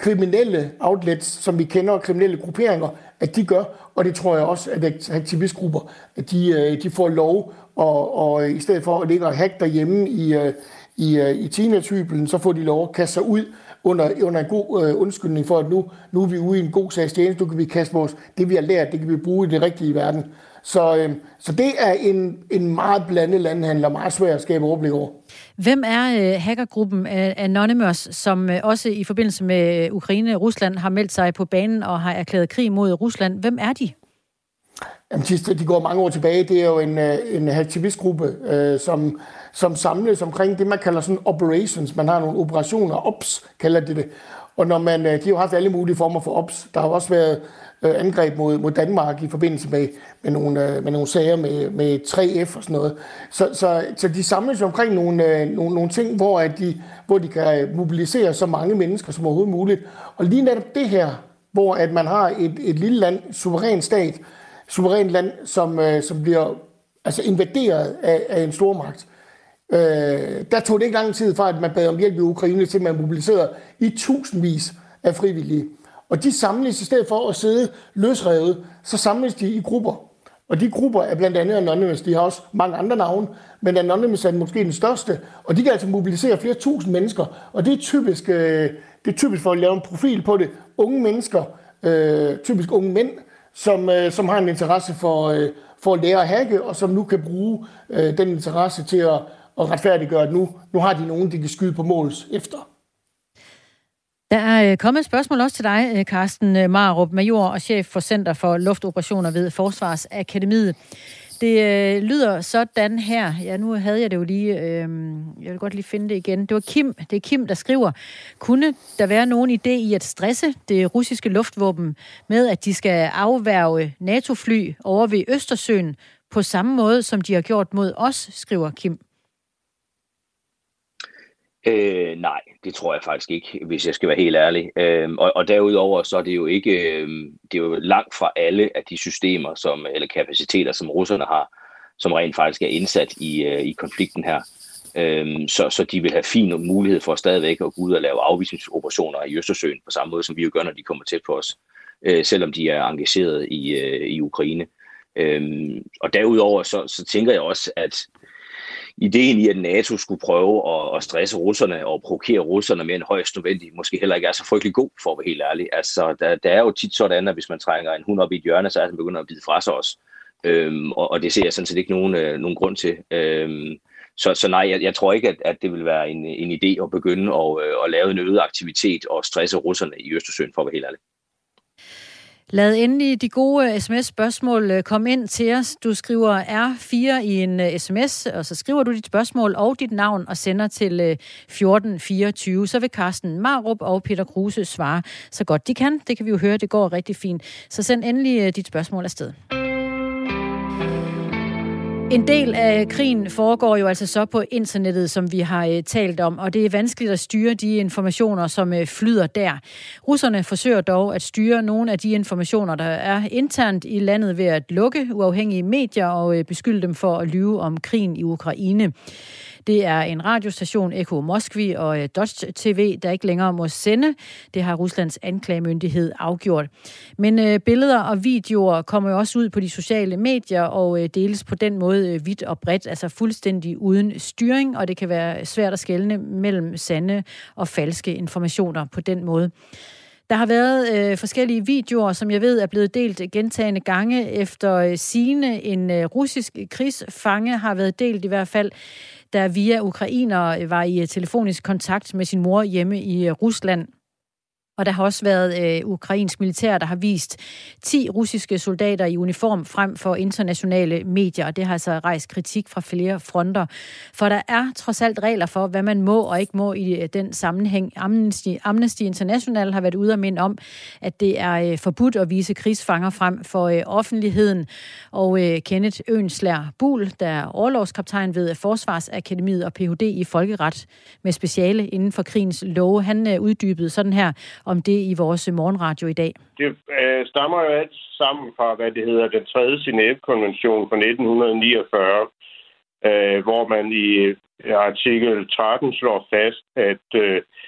kriminelle outlets, som vi kender, kriminelle grupperinger, at de gør, og det tror jeg også, at aktivistgrupper, at de, de får lov, og, og i stedet for at ligge og hacke derhjemme i, i, i teenagehybelen, så får de lov at kaste sig ud under, under en god øh, undskyldning for, at nu, nu er vi ude i en god sags tjeneste, nu kan vi kaste vores, det vi har lært, det kan vi bruge i det rigtige verden. Så, øh, så det er en, en meget blandet landhandel, og meget svært at skabe overblik over. Hvem er øh, hackergruppen Anonymous, som øh, også i forbindelse med Ukraine og Rusland har meldt sig på banen og har erklæret krig mod Rusland? Hvem er de? Jamen, de, de går mange år tilbage. Det er jo en, en aktivistgruppe, øh, som, som samles omkring det, man kalder sådan operations. Man har nogle operationer, ops kalder det det. Og når man, de har jo haft alle mulige former for ops. Der har også været øh, angreb mod, mod Danmark i forbindelse med, med, nogle, øh, med nogle sager med, med tre F og sådan noget. Så, så, så de samles omkring nogle, øh, nogle, nogle ting, hvor, at de, hvor de kan mobilisere så mange mennesker som overhovedet muligt. Og lige netop det her, hvor at man har et, et lille land, suveræn stat, suverænt land, som, øh, som bliver altså invaderet af, af en stormagt. Øh, der tog det ikke lang tid fra, at man bad om hjælp i Ukraine, til man mobiliserede i tusindvis af frivillige. Og de samles i stedet for at sidde løsrevet, så samles de i grupper. Og de grupper er blandt andet Anonymous. De har også mange andre navne, men Anonymous er måske den største. Og de kan altså mobilisere flere tusind mennesker. Og det er typisk, øh, det er typisk for at lave en profil på det. Unge mennesker, øh, typisk unge mænd, Som, øh, som har en interesse for, øh, for at lære at hacke, og som nu kan bruge øh, den interesse til at, at retfærdiggøre, at nu, nu har de nogen, de kan skyde på måls efter. Der er kommet et spørgsmål også til dig, Carsten Marup, major og chef for Center for Luftoperationer ved Forsvarsakademiet. Det øh, lyder sådan her. Ja, nu havde jeg det jo lige. Øh, jeg vil godt lige finde det igen. Det var Kim. Det er Kim, der skriver. Kunne der være nogen idé i at stresse det russiske luftvåben med, at de skal afværge NATO-fly over ved Østersøen på samme måde, som de har gjort mod os, skriver Kim? Øh, nej, det tror jeg faktisk ikke, hvis jeg skal være helt ærlig. Øh, og, og derudover så er det jo ikke, øh, det er jo langt fra alle af de systemer som eller kapaciteter, som russerne har, som rent faktisk er indsat i, øh, i konflikten her. Øh, så, så de vil have fin mulighed for stadigvæk at gå ud og lave afvisningsoperationer i Østersøen på samme måde, som vi jo gør, når de kommer tæt på os, øh, selvom de er engageret i, øh, i Ukraine. Øh, og derudover så, så tænker jeg også, at ideen i, at NATO skulle prøve at, at stresse russerne og provokere russerne mere end højst nødvendigt, måske heller ikke er så frygtelig god, for at være helt ærlig. Altså, der, der er jo tit sådan, at hvis man trænger en hund op i et hjørne, så er den begynder at bide fra sig også. Øhm, og, og det ser jeg sådan set ikke nogen, øh, nogen grund til. Øhm, så, så nej, jeg, jeg tror ikke, at, at det vil være en, en idé at begynde at, øh, at lave en øget aktivitet og stresse russerne i Østersøen, for at være helt ærlig. Lad endelig de gode sms-spørgsmål komme ind til os. Du skriver R fire i en sms, og så skriver du dit spørgsmål og dit navn og sender til fjorten fireogtyve. Så vil Carsten Marup og Peter Kruse svare så godt de kan. Det kan vi jo høre, det går rigtig fint. Så send endelig dit spørgsmål afsted. En del af krigen foregår jo altså så på internettet, som vi har øh, talt om, og det er vanskeligt at styre de informationer, som øh, flyder der. Russerne forsøger dog at styre nogle af de informationer, der er internt i landet ved at lukke uafhængige medier og øh, beskylde dem for at lyve om krigen i Ukraine. Det er en radiostation, Echo Moskvi og Dutch T V, der ikke længere må sende. Det har Ruslands anklagemyndighed afgjort. Men øh, billeder og videoer kommer jo også ud på de sociale medier og øh, deles på den måde øh, vidt og bredt, altså fuldstændig uden styring, og det kan være svært at skelne mellem sande og falske informationer på den måde. Der har været øh, forskellige videoer, som jeg ved er blevet delt gentagne gange efter øh, sigende. En øh, russisk krigsfange har været delt i hvert fald, der via ukrainere var i telefonisk kontakt med sin mor hjemme i Rusland. Og der har også været øh, ukrainsk militær, der har vist ti russiske soldater i uniform frem for internationale medier, og det har altså rejst kritik fra flere fronter. For der er trods alt regler for, hvad man må og ikke må i den sammenhæng. Amnesty, Amnesty International har været ude og minde om, at det er øh, forbudt at vise krigsfanger frem for øh, offentligheden. Og øh, Kenneth Øenslær Buhl, der er orlogskaptajn ved Forsvarsakademiet og P H D i folkeret med speciale inden for krigens love, han øh, uddybede sådan her om det i vores morgenradio i dag. Det øh, stammer jo alt sammen fra, hvad det hedder, den tredje Genève-konvention fra nitten niogfyrre, øh, hvor man i artikel tretten slår fast, at øh,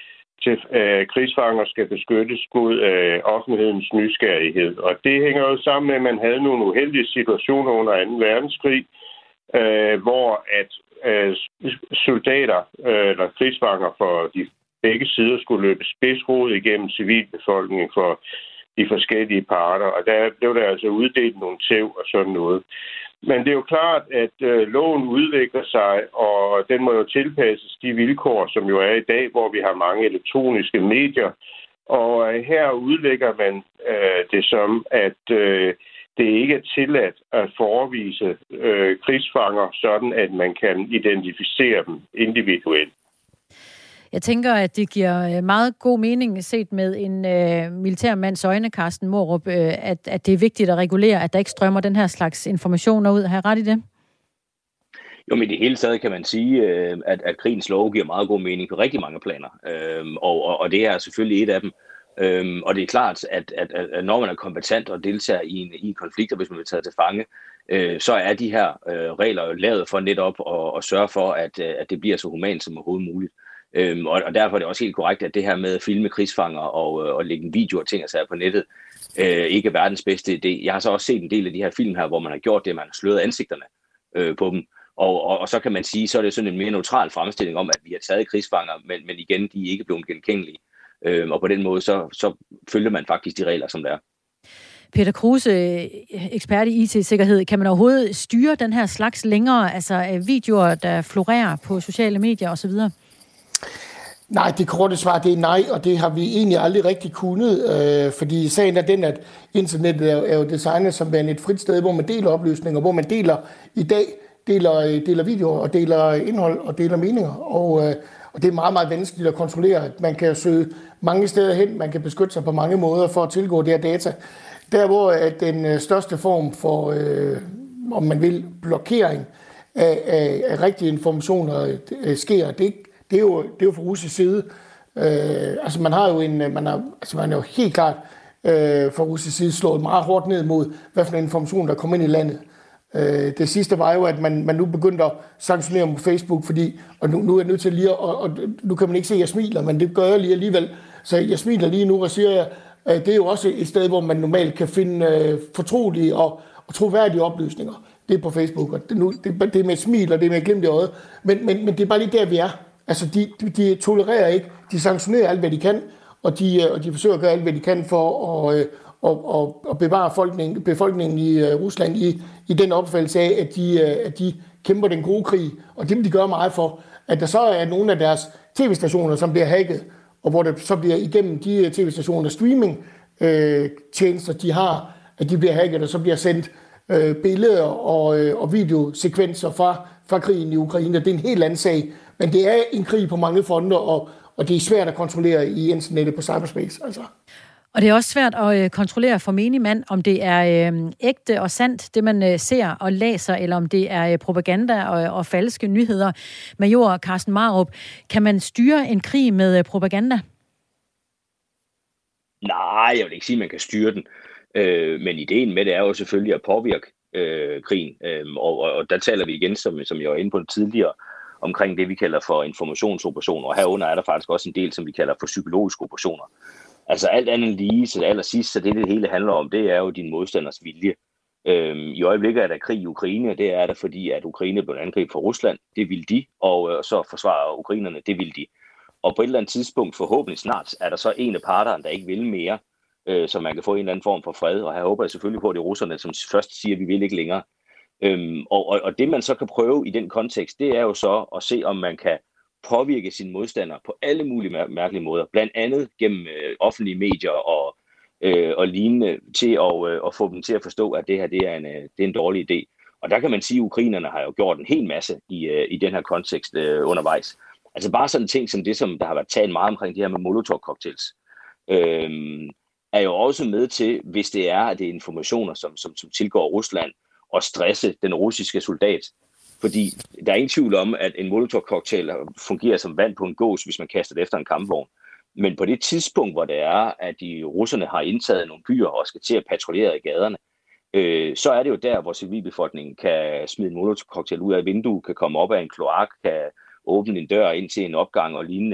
til øh, krigsfanger skal beskyttes mod øh, offentlighedens nysgerrighed. Og det hænger jo sammen med, at man havde nogle uheldige situationer under anden verdenskrig, øh, hvor at øh, soldater øh, eller krigsfanger for de begge sider skulle løbe spidsrod igennem civilbefolkningen for de forskellige parter. Og der blev der altså uddelt nogle tæv og sådan noget. Men det er jo klart, at øh, loven udvikler sig, og den må jo tilpasses de vilkår, som jo er i dag, hvor vi har mange elektroniske medier. Og øh, her udlægger man øh, det som, at øh, det ikke er tilladt at forevise øh, krigsfanger, sådan at man kan identificere dem individuelt. Jeg tænker, at det giver meget god mening set med en øh, militærmands øjne, Carsten Mårup, øh, at, at det er vigtigt at regulere, at der ikke strømmer den her slags informationer ud. Har jeg ret i det? Jo, men i det hele taget kan man sige, øh, at, at krigens lov giver meget god mening på rigtig mange planer. Øh, og, og, og det er selvfølgelig et af dem. Øh, og det er klart, at, at, at når man er kompetent og deltager i en, i en konflikt, og hvis man vil tage til fange, øh, så er de her øh, regler lavet for netop at, at sørge for, at, at det bliver så humant som overhovedet muligt. Øhm, og, og derfor er det også helt korrekt, at det her med at filme krigsfanger og, øh, og lægge en video og ting og sager på nettet, øh, ikke er verdens bedste idé. Jeg har så også set en del af de her film her, hvor man har gjort det, at man har sløret ansigterne øh, på dem. Og, og, og så kan man sige, så er det sådan en mere neutral fremstilling om, at vi har taget krigsfanger, men, men igen, de er ikke blevet genkendelige. Øh, og på den måde, så, så følger man faktisk de regler, som der er. Peter Kruse, ekspert i I T-sikkerhed. Kan man overhovedet styre den her slags længere, altså videoer, der florerer på sociale medier osv.? Nej, det korte svar det er nej, og det har vi egentlig aldrig rigtig kunnet, øh, fordi sagen er den, at internettet er, er jo designet som et frit sted, hvor man deler oplysninger, hvor man deler i dag, deler, deler videoer og deler indhold og deler meninger, og, øh, og det er meget, meget vanskeligt at kontrollere. Man kan søge mange steder hen, man kan beskytte sig på mange måder for at tilgå det her data. Der hvor at den største form for, øh, om man vil, blokering af, af, af rigtige informationer øh, sker, det Det er jo, det er jo fra russisk side. Øh, altså man har jo en, man har, altså man er jo helt klart øh, fra russisk side slået meget hårdt ned mod, hvad for en information, der kommer ind i landet. Øh, det sidste var jo, at man, man nu begyndte at sanktionere på Facebook, fordi, og nu, nu er jeg nødt til lige at, og, og nu kan man ikke se, at jeg smiler, men det gør jeg lige alligevel. Så jeg smiler lige nu og siger, jeg, at det er jo også et sted, hvor man normalt kan finde øh, fortrolige og, og troværdige oplysninger. Det er på Facebook, og det, nu, det, det er med et smil, og det er med et glimt i øjet. Men, men, men det er bare lige der, vi er. Altså, de, de tolererer ikke, de sanktionerer alt, hvad de kan, og de, og de forsøger at gøre alt, hvad de kan for at, at, at, at bevare befolkningen, befolkningen i Rusland i, i den opfattelse af, at de, at de kæmper den gode krig, og det vil de gøre meget for. At der så er nogle af deres tv-stationer, som bliver hacket, og hvor det så bliver igennem de tv-stationer streaming-tjenester, de har, at de bliver hacket, og så bliver sendt øh, billeder og, øh, og videosekvenser fra, fra krigen i Ukraine. Det er en helt anden sag. Men det er en krig på mange fronter, og, og det er svært at kontrollere i internettet på cyberspace. Altså. Og det er også svært at øh, kontrollere for menig mand, om det er øh, ægte og sandt, det man øh, ser og læser, eller om det er øh, propaganda og, og falske nyheder. Major Carsten Mårup, kan man styre en krig med øh, propaganda? Nej, jeg vil ikke sige, at man kan styre den. Øh, men ideen med det er jo selvfølgelig at påvirke øh, krigen. Øh, og, og der taler vi igen, som, som jeg var inde på tidligere, omkring det, vi kalder for informationsoperationer, og herunder er der faktisk også en del, som vi kalder for psykologiske operationer. Altså alt andet lige, så allersidst, så det det hele handler om, det er jo din modstanders vilje. Øhm, I øjeblikket er der krig i Ukraine, det er der fordi, at Ukraine blev angrebet fra Rusland, det vil de, og øh, så forsvarer ukrainerne, det vil de. Og på et eller andet tidspunkt, forhåbentlig snart, er der så en af parterne, der ikke vil mere, øh, så man kan få en eller anden form for fred, og her håber jeg selvfølgelig på, at det er russerne, som først siger, at vi vil ikke længere. Øhm, og, og, og det man så kan prøve i den kontekst, det er jo så at se, om man kan påvirke sine modstandere på alle mulige mær- mærkelige måder, blandt andet gennem øh, offentlige medier og, øh, og lignende, til at, øh, at få dem til at forstå, at det her det er, en, øh, det er en dårlig idé. Og der kan man sige, at ukrainerne har jo gjort en hel masse i, øh, i den her kontekst øh, undervejs. Altså bare sådan en ting som det, som der har været talt meget omkring, det her med Molotov-cocktails, øh, er jo også med til, hvis det er, at det er informationer, som, som, som tilgår Rusland, og stresse den russiske soldat. Fordi der er ingen tvivl om, at en Molotov-cocktail fungerer som vand på en gås, hvis man kaster det efter en kampvogn. Men på det tidspunkt, hvor det er, at de russerne har indtaget nogle byer og skal til at patruljere i gaderne, øh, så er det jo der, hvor civilbefolkningen kan smide en Molotov-cocktail ud af vinduet, kan komme op af en kloak, kan åbne en dør ind til en opgang og lignende.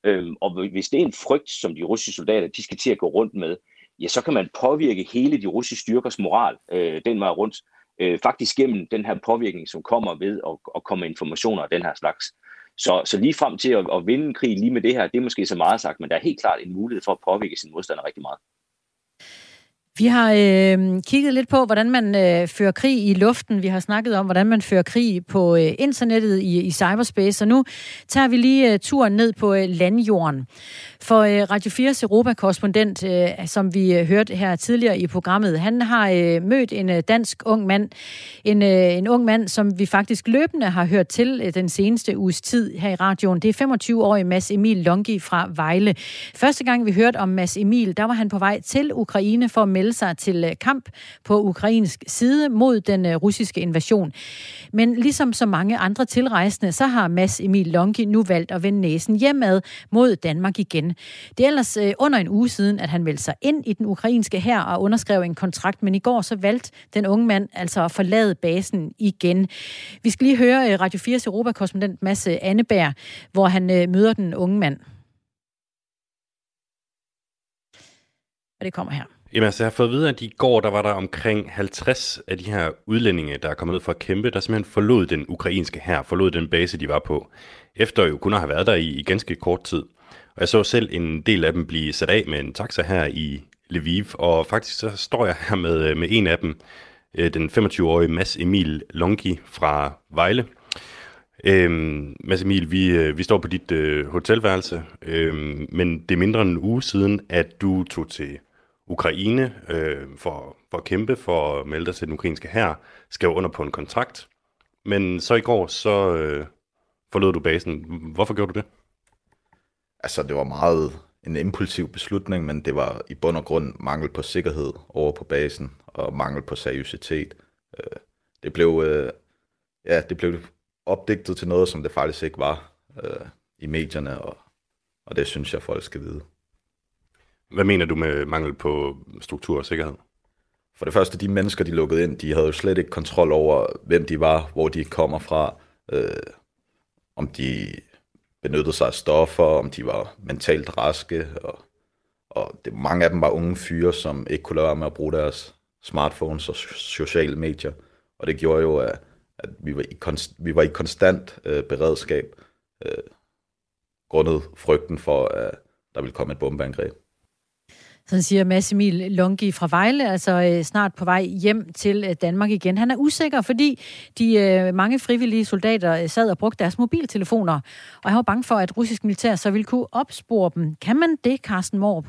Øhm, og hvis det er en frygt, som de russiske soldater de skal til at gå rundt med, ja, så kan man påvirke hele de russiske styrkers moral øh, den vej rundt, øh, faktisk gennem den her påvirkning, som kommer ved at, at komme informationer af den her slags. Så, så lige frem til at, at vinde en krig lige med det her, det er måske så meget sagt, men der er helt klart en mulighed for at påvirke sin modstander rigtig meget. Vi har øh, kigget lidt på, hvordan man øh, fører krig i luften. Vi har snakket om, hvordan man fører krig på øh, internettet i, i cyberspace. Og nu tager vi lige øh, turen ned på øh, landjorden. For øh, Radio fires Europa-korrespondent, øh, som vi øh, hørte her tidligere i programmet, han har øh, mødt en øh, dansk ung mand. En, øh, en ung mand, som vi faktisk løbende har hørt til øh, den seneste uges tid her i radioen. Det er femogtyve-årige Mads Emil Longi fra Vejle. Første gang vi hørte om Mads Emil, der var han på vej til Ukraine for at melde sig til kamp på ukrainsk side mod den russiske invasion. Men ligesom så mange andre tilrejsende, så har Mads Emil Longi nu valgt at vende næsen hjemad mod Danmark igen. Det er ellers under en uge siden, at han meldte sig ind i den ukrainske hær og underskrev en kontrakt, men i går så valgte den unge mand altså at forlade basen igen. Vi skal lige høre Radio fires Europa-korrespondent Mads Anneberg, hvor han møder den unge mand. Og det kommer her. Jamen altså, jeg har fået at vide, at i går, der var der omkring halvtreds af de her udlændinge, der er kommet ned for at kæmpe, der simpelthen forlod den ukrainske hær, forlod den base, de var på, efter jo kun at have været der i, i ganske kort tid. Og jeg så selv en del af dem blive sat af med en taxa her i Lviv, og faktisk så står jeg her med, med en af dem, den femogtyve-årige Mads Emil Longi fra Vejle. Øhm, Mads Emil, vi, vi står på dit øh, hotelværelse, øhm, men det er mindre end en uge siden, at du tog til Ukraine øh, for, for at kæmpe, for at melde dig til den ukrainske hær, skrev under på en kontrakt. Men så i går, så øh, forlod du basen. Hvorfor gjorde du det? Altså, det var meget en impulsiv beslutning, men det var i bund og grund mangel på sikkerhed over på basen, og mangel på seriøsitet. Øh, det blev, øh, ja, det blev opdigtet til noget, som det faktisk ikke var øh, i medierne, og, og det synes jeg, folk skal vide. Hvad mener du med mangel på struktur og sikkerhed? For det første, de mennesker, de lukkede ind, de havde jo slet ikke kontrol over, hvem de var, hvor de kommer fra, øh, om de benyttede sig af stoffer, om de var mentalt raske, og, og det, mange af dem var unge fyre, som ikke kunne lade være med at bruge deres smartphones og sociale medier, og det gjorde jo, at, at vi, var i konst, vi var i konstant øh, beredskab, øh, grundet frygten for, at der ville komme et bombeangreb. Sådan siger Mads Emil Longi fra Vejle, altså øh, snart på vej hjem til øh, Danmark igen. Han er usikker, fordi de øh, mange frivillige soldater øh, sad og brugte deres mobiltelefoner, og han var bange for, at russisk militær så ville kunne opspore dem. Kan man det, Carsten Mårup?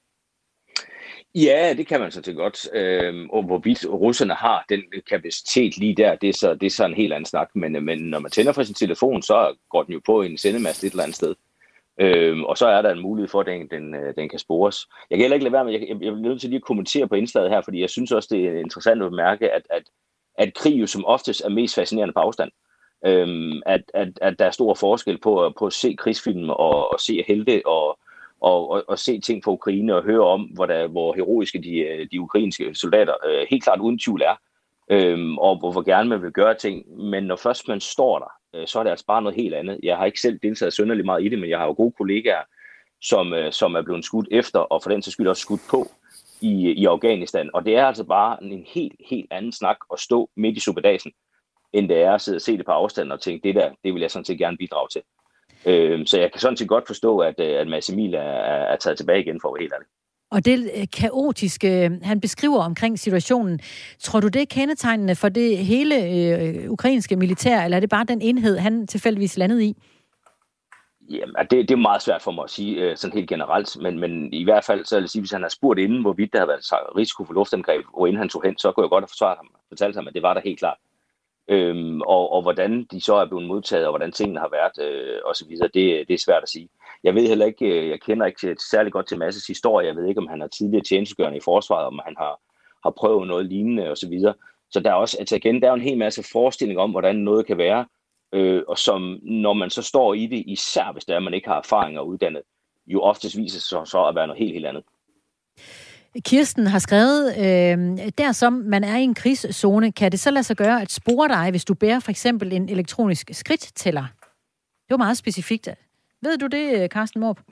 Ja, det kan man så til godt. Øhm, og hvorvidt russerne har den kapacitet lige der, det er så, det er så en helt anden snak. Men, men når man tænder for sin telefon, så går den jo på en sendemast et eller andet sted. Øhm, og så er der en mulighed for, at den, den, den kan spores. Jeg kan heller ikke lade være med, jeg, jeg, jeg er nødt til lige at kommentere på indslaget her, fordi jeg synes også, det er interessant at bemærke, at, at, at krig jo som oftest er mest fascinerende på afstand. Øhm, at, at, at der er stor forskel på, på at se krigsfilm og, og se helte og, og, og, og se ting fra Ukraine og høre om, hvor, der, hvor heroiske de, de ukrainske soldater øh, helt klart uden tvivl er. Øhm, og hvor, hvor gerne man vil gøre ting. Men når først man står der, så er det altså bare noget helt andet. Jeg har ikke selv deltaget synderligt meget i det, men jeg har jo gode kollegaer, som, som er blevet skudt efter, og for den sags skyld også skudt på i, i Afghanistan. Og det er altså bare en helt, helt anden snak at stå midt i suppedasen, end det er at sidde og se det på afstand og tænke, det der, det vil jeg sådan set gerne bidrage til. Øhm, så jeg kan sådan set godt forstå, at, at Mads Emil er, er taget tilbage igen, for at være helt ærlig. Og det kaotiske, han beskriver omkring situationen, tror du, det er kendetegnende for det hele øh, ukrainske militær, eller er det bare den enhed, han tilfældigvis landede i? Jamen, det, det er meget svært for mig at sige øh, sådan helt generelt, men, men i hvert fald, så vil jeg sige, hvis han har spurgt inden, hvorvidt der havde været risiko for luftangreb, og inden han tog hen, så kunne jeg godt have forsvaret ham, fortalt ham, at det var der helt klart. Øhm, og, og hvordan de så er blevet modtaget, og hvordan tingene har været, øh, og så videre, det, det er svært at sige. Jeg ved heller ikke, jeg kender ikke særlig godt til Mads' historie, jeg ved ikke, om han har tidligere tjenestegørende i forsvaret, om han har, har prøvet noget lignende, og så videre. Så der er også, altså igen, der er en hel masse forestilling om, hvordan noget kan være, øh, og som, når man så står i det, især hvis der er, man ikke har erfaring og uddannet, jo oftest viser sig så at være noget helt, helt andet. Kirsten har skrevet, øh, der som man er i en krigszone, kan det så lade sig gøre at spore dig, hvis du bærer for eksempel en elektronisk skridttæller? Det var meget specifikt. Ved du det, Carsten Måb?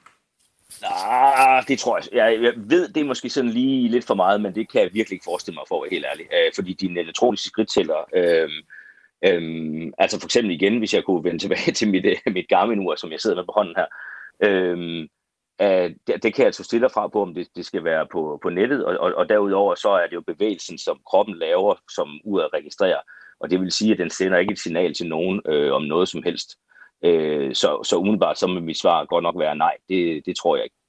Ah, det tror jeg. jeg. Jeg ved, det er måske sådan lige lidt for meget, men det kan jeg virkelig ikke forestille mig, for at være helt ærlig. Øh, fordi dine elektroniske skridttæller, øh, øh, altså for eksempel igen, hvis jeg kunne vende tilbage til mit, mit Garmin-ur, som jeg sidder med på hånden her, øh, øh, det, det kan jeg så stille fra på, om det, det skal være på, på nettet, og, og, og derudover så er det jo bevægelsen, som kroppen laver, som uret registrerer, og det vil sige, at den sender ikke et signal til nogen øh, om noget som helst. Øh, så, så umiddelbart så vil mit svar godt nok være nej, det, det tror jeg ikke.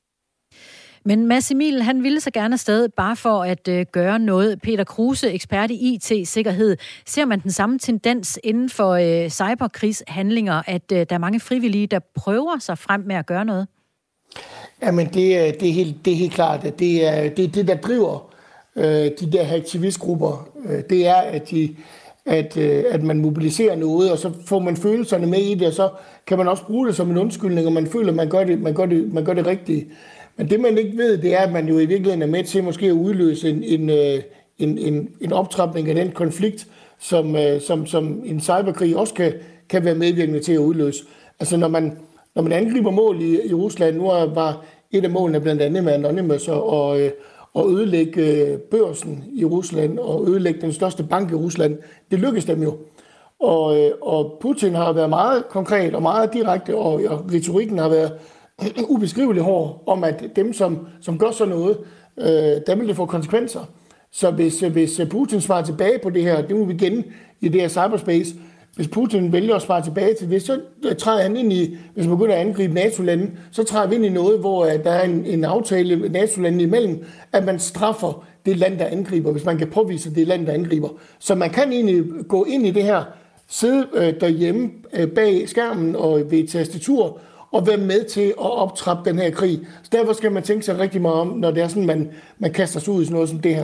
Men Mads Emil, han ville så gerne afsted bare for at øh, gøre noget. Peter Kruse, ekspert i I T-sikkerhed. Ser man den samme tendens inden for øh, cyberkrigshandlinger, at øh, der er mange frivillige, der prøver sig frem med at gøre noget? Jamen, det er, det er, helt, det er helt klart, at det er det, er det der driver øh, de der aktivistgrupper. Øh, det er, at, de, at, øh, at man mobiliserer noget, og så får man følelserne med i det, og så kan man også bruge det som en undskyldning, og man føler, at man gør det, man gør det, man gør det rigtigt. Men det, man ikke ved, det er, at man jo i virkeligheden er med til måske at udløse en, en, en, en, en optrapning af den konflikt, som, som, som en cyberkrig også kan, kan være medvirkende til at udløse. Altså når man, når man angriber mål i, i Rusland, nu var et af målene blandt andet med Anonymous og, og ødelægge børsen i Rusland og ødelægge den største bank i Rusland. Det lykkedes dem jo. Og, og Putin har været meget konkret og meget direkte, og, og retorikken har været ubeskriveligt hård om, at dem, som, som gør sådan noget, øh, der vil det få konsekvenser. Så hvis, hvis Putin svarer tilbage på det her, det må vi igen i det her cyberspace, hvis Putin vælger at svare tilbage til det, så træder han ind i, hvis man begynder at angribe NATO-lande, så træder vi ind i noget, hvor der er en, en aftale NATO-landene imellem, at man straffer det land, der angriber, hvis man kan påvise det land, der angriber. Så man kan egentlig gå ind i det her, sidde øh, derhjemme øh, bag skærmen og ved et tastatur, og være med til at optrappe den her krig. Så derfor skal man tænke sig rigtig meget om, når det er sådan, man, man kaster sig ud i sådan noget som det her.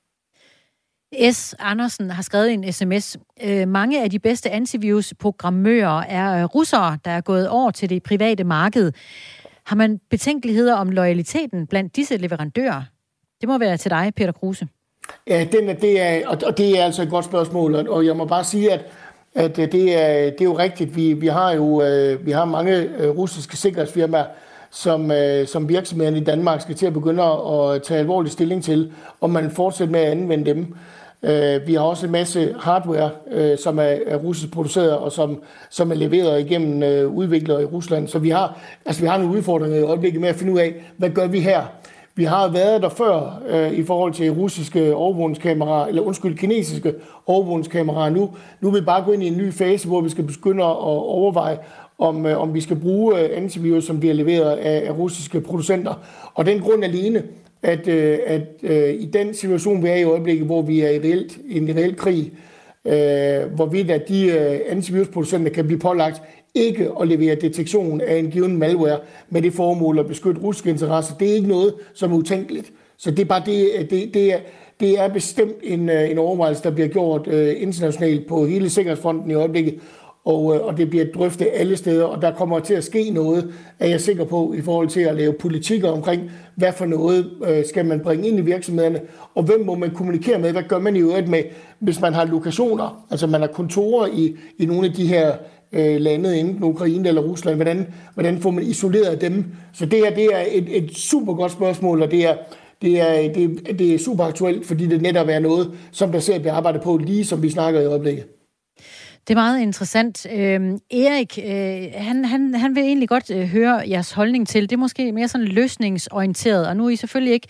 S. Andersen har skrevet en sms. Øh, mange af de bedste antivirus-programmører er russere, der er gået over til det private marked. Har man betænkeligheder om loyaliteten blandt disse leverandører? Det må være til dig, Peter Kruse. Ja, den er, det er, og det er altså et godt spørgsmål, og jeg må bare sige, at at det er, det er jo rigtigt. Vi, vi har jo vi har mange russiske sikkerhedsfirmaer, som, som virksomhederne i Danmark skal til at begynde at tage alvorlig stilling til, om man fortsætter med at anvende dem. Vi har også en masse hardware, som er russisk produceret og som, som er leveret igennem udviklere i Rusland. Så vi har, altså vi har nogle udfordringer i øjeblikket med at finde ud af, hvad gør vi her? Vi har været der før øh, i forhold til russiske overvågningskameraer, eller undskyld, kinesiske overvågningskameraer. Nu, nu vil vi bare gå ind i en ny fase, hvor vi skal begynde at overveje, om, øh, om vi skal bruge øh, antivirus, som bliver leveret af, af russiske producenter. Og den grund alene, at, øh, at øh, i den situation, vi er i øjeblikket, hvor vi er i reelt, en reel krig, øh, hvorvidt at de øh, antivirusproducenter kan blive pålagt ikke at levere detektion af en given malware med det formål at beskytte russiske interesser. Det er ikke noget, som er utænkeligt. Så det er bare det, det, det, er, det er bestemt en, en overvejelse, der bliver gjort uh, internationalt på hele sikkerhedsfronten i øjeblikket, og, uh, og det bliver drøftet alle steder, og der kommer til at ske noget, er jeg sikker på, i forhold til at lave politikker omkring, hvad for noget uh, skal man bringe ind i virksomhederne, og hvem må man kommunikere med, hvad gør man i øvrigt med, hvis man har lokationer, altså man har kontorer i, i nogle af de her landet enten Ukraine eller Rusland. Hvordan, hvordan får man isoleret dem? Så det her, det er et, et super godt spørgsmål, og det er, det, er, det, det er super aktuelt, fordi det netop er noget, som der ser bliver arbejdet på, lige som vi snakker i øjeblikket. Det er meget interessant. Øhm, Erik, øh, han, han, han vil egentlig godt øh, høre jeres holdning til. Det er måske mere sådan løsningsorienteret, og nu er I selvfølgelig ikke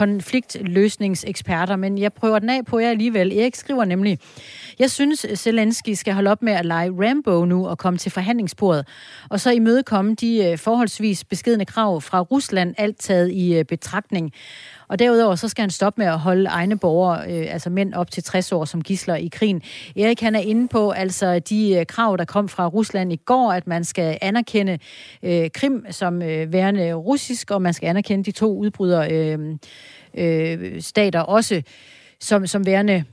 konfliktløsningseksperter, men jeg prøver den af på jer alligevel. Erik skriver nemlig, jeg synes, Zelensky skal holde op med at lege Rambo nu og komme til forhandlingsbordet, og så imødekomme de øh, forholdsvis beskedne krav fra Rusland, alt taget i øh, betragtning. Og derudover så skal han stoppe med at holde egne borgere, øh, altså mænd op til tres år, som gidsler i krigen. Erik, han er inde på altså de øh, krav, der kom fra Rusland i går, at man skal anerkende øh, Krim som øh, værende russisk, og man skal anerkende de to udbryder øh, øh, stater også som, som værende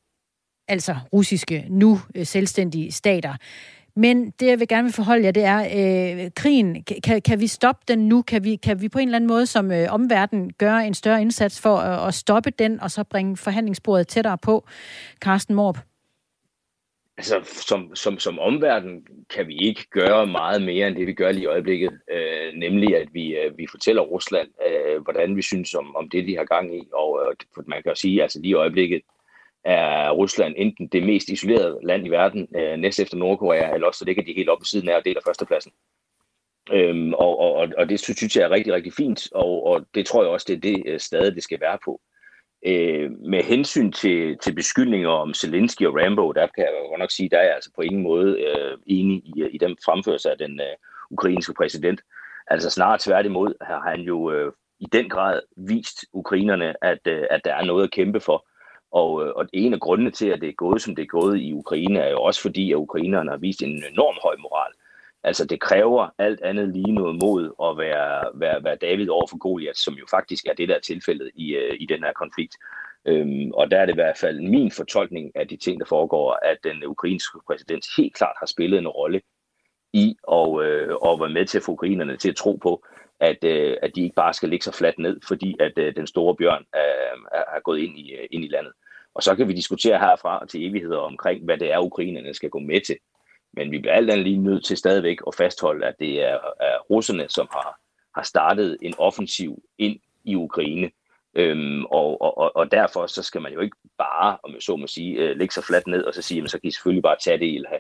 altså russiske, nu øh, selvstændige stater. Men det, jeg vil gerne vil forholde jer, det er, øh, krigen, kan, kan vi stoppe den nu? Kan vi, kan vi på en eller anden måde som øh, omverden gøre en større indsats for at, at stoppe den, og så bringe forhandlingsbordet tættere på? Carsten Måb. Altså, som, som, som omverden kan vi ikke gøre meget mere end det, vi gør lige i øjeblikket. Øh, nemlig, at vi, øh, vi fortæller Rusland, øh, hvordan vi synes om, om det, de har gang i. Og øh, man kan jo sige, at altså, lige i øjeblikket er Rusland enten det mest isolerede land i verden, øh, næst efter Nordkorea, eller også så ligger de helt oppe ved siden af og deler førstepladsen. Øhm, og, og, og det synes jeg er rigtig, rigtig fint, og, og det tror jeg også, det er det øh, stadig, det skal være på. Øh, med hensyn til, til beskyldninger om Zelensky og Rambo, der kan jeg godt nok sige, der er jeg altså på ingen måde øh, enig i, i den fremførelse af den øh, ukrainske præsident. Altså snarere tværtimod har han jo øh, i den grad vist ukrainerne, at, øh, at der er noget at kæmpe for. Og, øh, og en af grundene til, at det er gået, som det er gået i Ukraine, er jo også fordi, at ukrainerne har vist en enorm høj moral. Altså det kræver alt andet lige noget mod at være, være, være David over for Goliat, som jo faktisk er det, der er tilfældet i, uh, i den her konflikt. Øhm, og der er det i hvert fald min fortolkning af de ting, der foregår, at den ukrainske præsident helt klart har spillet en rolle i at, øh, at være med til at få ukrainerne til at tro på, at, øh, at de ikke bare skal ligge sig fladt ned, fordi at øh, den store bjørn er, er gået ind i, ind i landet. Og så kan vi diskutere herfra til evigheder omkring, hvad det er, ukrainerne skal gå med til. Men vi bliver alt andet lige nødt til stadigvæk at fastholde, at det er, er russerne, som har, har startet en offensiv ind i Ukraine. Øhm, og, og, og derfor så skal man jo ikke bare, om jeg så må sige, øh, lægge sig fladt ned og så sige, at så kan I selvfølgelig bare tage det, I vil have.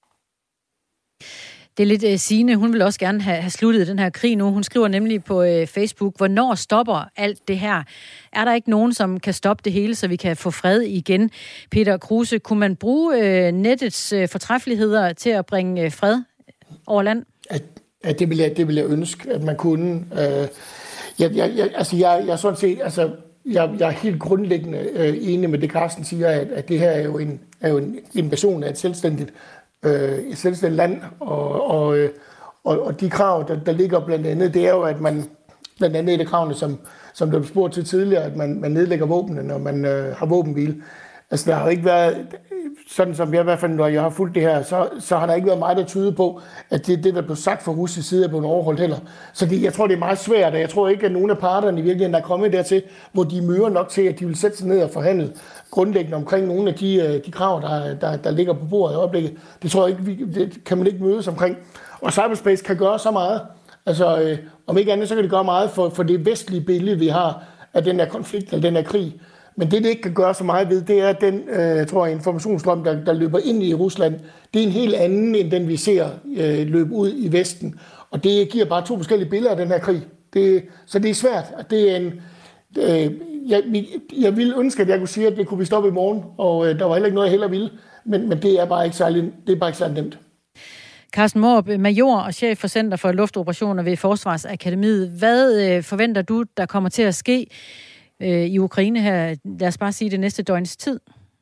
Det er lidt uh, Signe. Hun vil også gerne have, have sluttet den her krig nu. Hun skriver nemlig på uh, Facebook, hvornår stopper alt det her? Er der ikke nogen, som kan stoppe det hele, så vi kan få fred igen? Peter Kruse, kunne man bruge uh, nettets uh, fortræffeligheder til at bringe uh, fred over land? At, at det, vil jeg, det vil jeg ønske, at man kunne. Uh, jeg, jeg, jeg, altså, jeg, jeg, sådan set, altså, jeg, jeg er helt grundlæggende uh, enig med det, Carsten siger, at, at det her er jo en, er jo en invasion af et selvstændigt et selvstændigt land, og, og, og, og de krav, der, der ligger blandt andet, det er jo, at man, blandt andet et af kravene, som, som der blev spurgt til tidligere, at man, man nedlægger våbnene, når man øh, har våbenhvile. Altså, der har ikke været, sådan som jeg i hvert fald, når jeg har fulgt det her, så, så har der ikke været meget, der tyder på, at det, det der blev sagt fra russisk side, er blevet overholdt heller. Så det, jeg tror, det er meget svært, og jeg tror ikke, at nogen af parterne i virkeligheden er kommet dertil, hvor de møder nok til, at de vil sætte sig ned og forhandle grundlæggende omkring nogle af de, de krav, der, der, der ligger på bordet i øjeblikket. Det tror jeg ikke, det kan man ikke mødes omkring. Og cyberspace kan gøre så meget. Altså, øh, om ikke andet, så kan det gøre meget for, for det vestlige billede, vi har af den her konflikt, eller den her krig. Men det, det ikke kan gøre så meget ved, det er den, øh, tror jeg, informationsstrøm, der, der løber ind i Rusland. Det er en helt anden, end den vi ser øh, løbe ud i Vesten. Og det giver bare to forskellige billeder af den her krig. Det, så det er svært. Det er en, øh, jeg, jeg ville ønske, at jeg kunne sige, at det kunne vi stoppe i morgen, og øh, der var heller ikke noget, jeg heller ville. Men, men det er bare ikke særlig, det er bare ikke særlig nemt. Carsten Mårup, major og chef for Center for Luftoperationer ved Forsvarsakademiet. Hvad øh, forventer du, der kommer til at ske øh, i Ukraine her, lad os bare sige, det næste døgns tid?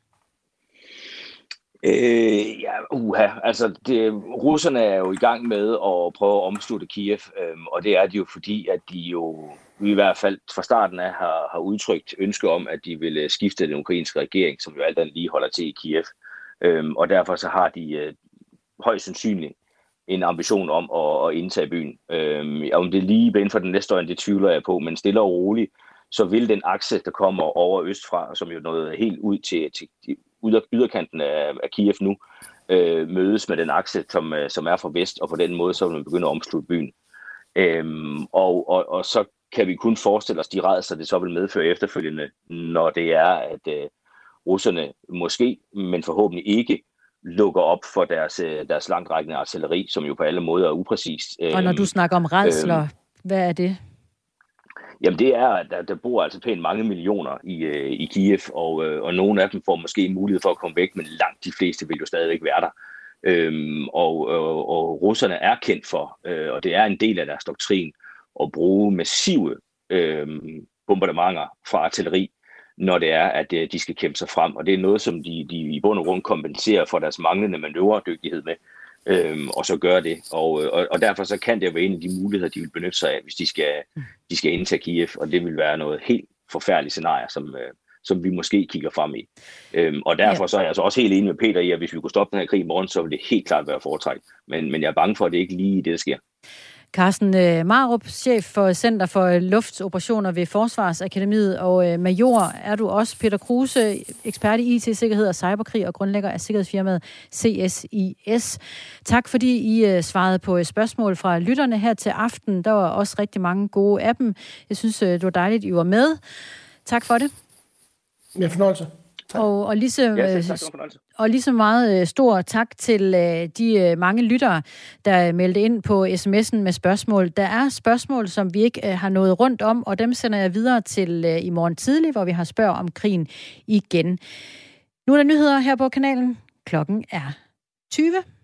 Øh, ja, uha. Altså, det, russerne er jo i gang med at prøve at omslutte Kiev, øhm, og det er de jo fordi, at de jo i hvert fald fra starten af har, har udtrykt ønske om, at de vil skifte den ukrainske regering, som jo alt andet lige holder til i Kiev. Øhm, og derfor så har de øh, højst sandsynligt en ambition om at, at indtage byen. Øhm, om det lige inden for den næste år, det tvivler jeg på, men stille og roligt, så vil den akse, der kommer over østfra, som jo nåede helt ud til, til yder, yderkanten af, af Kiev nu, øh, mødes med den akse, som, som er fra vest, og på den måde så vil man begynde at omslutte byen. Øhm, og, og, og så kan vi kun forestille os de rædsler, det så vil medføre efterfølgende, når det er, at øh, russerne måske, men forhåbentlig ikke, lukker op for deres, deres langtrækkende artilleri, som jo på alle måder er upræcist. Og når du snakker om rædsler, øhm, hvad er det? Jamen det er, at der, der bor altså pænt mange millioner i, øh, i Kiev, og, øh, og nogle af dem får måske mulighed for at komme væk, men langt de fleste vil jo stadigvæk være der. Øhm, og, og, og russerne er kendt for, øh, og det er en del af deres doktrin, at bruge massive øh, bombardementer fra artilleri, når det er, at de skal kæmpe sig frem. Og det er noget, som de, de i bund og grund kompenserer for deres manglende manøvredygtighed med, øhm, og så gør det. Og, og, og derfor så kan det være en af de muligheder, de vil benytte sig af, hvis de skal, de skal indtage Kiev, og det vil være noget helt forfærdeligt scenarie, som, øh, som vi måske kigger frem i. Øhm, og derfor så er jeg altså også helt enig med Peter i, at hvis vi kunne stoppe den her krig i morgen, så ville det helt klart være foretræk. Men, men jeg er bange for, at det ikke lige det, der sker. Carsten øh, Marup, chef for Center for Luftoperationer ved Forsvarsakademiet, og øh, major er du også. Peter Kruse, ekspert i I T-sikkerhed og cyberkrig og grundlægger af sikkerhedsfirmaet C S I S. Tak fordi I øh, svarede på spørgsmål fra lytterne her til aften. Der var også rigtig mange gode af dem. Jeg synes, øh, det var dejligt, I var med. Tak for det. Med fornøjelse. Og, og, ligesom, ja, tak, og lige så meget stor tak til uh, de uh, mange lyttere, der meldte ind på sms'en med spørgsmål. Der er spørgsmål, som vi ikke uh, har nået rundt om, og dem sender jeg videre til uh, i morgen tidlig, hvor vi har spørg om krigen igen. Nu er der nyheder her på kanalen. Klokken er tyve.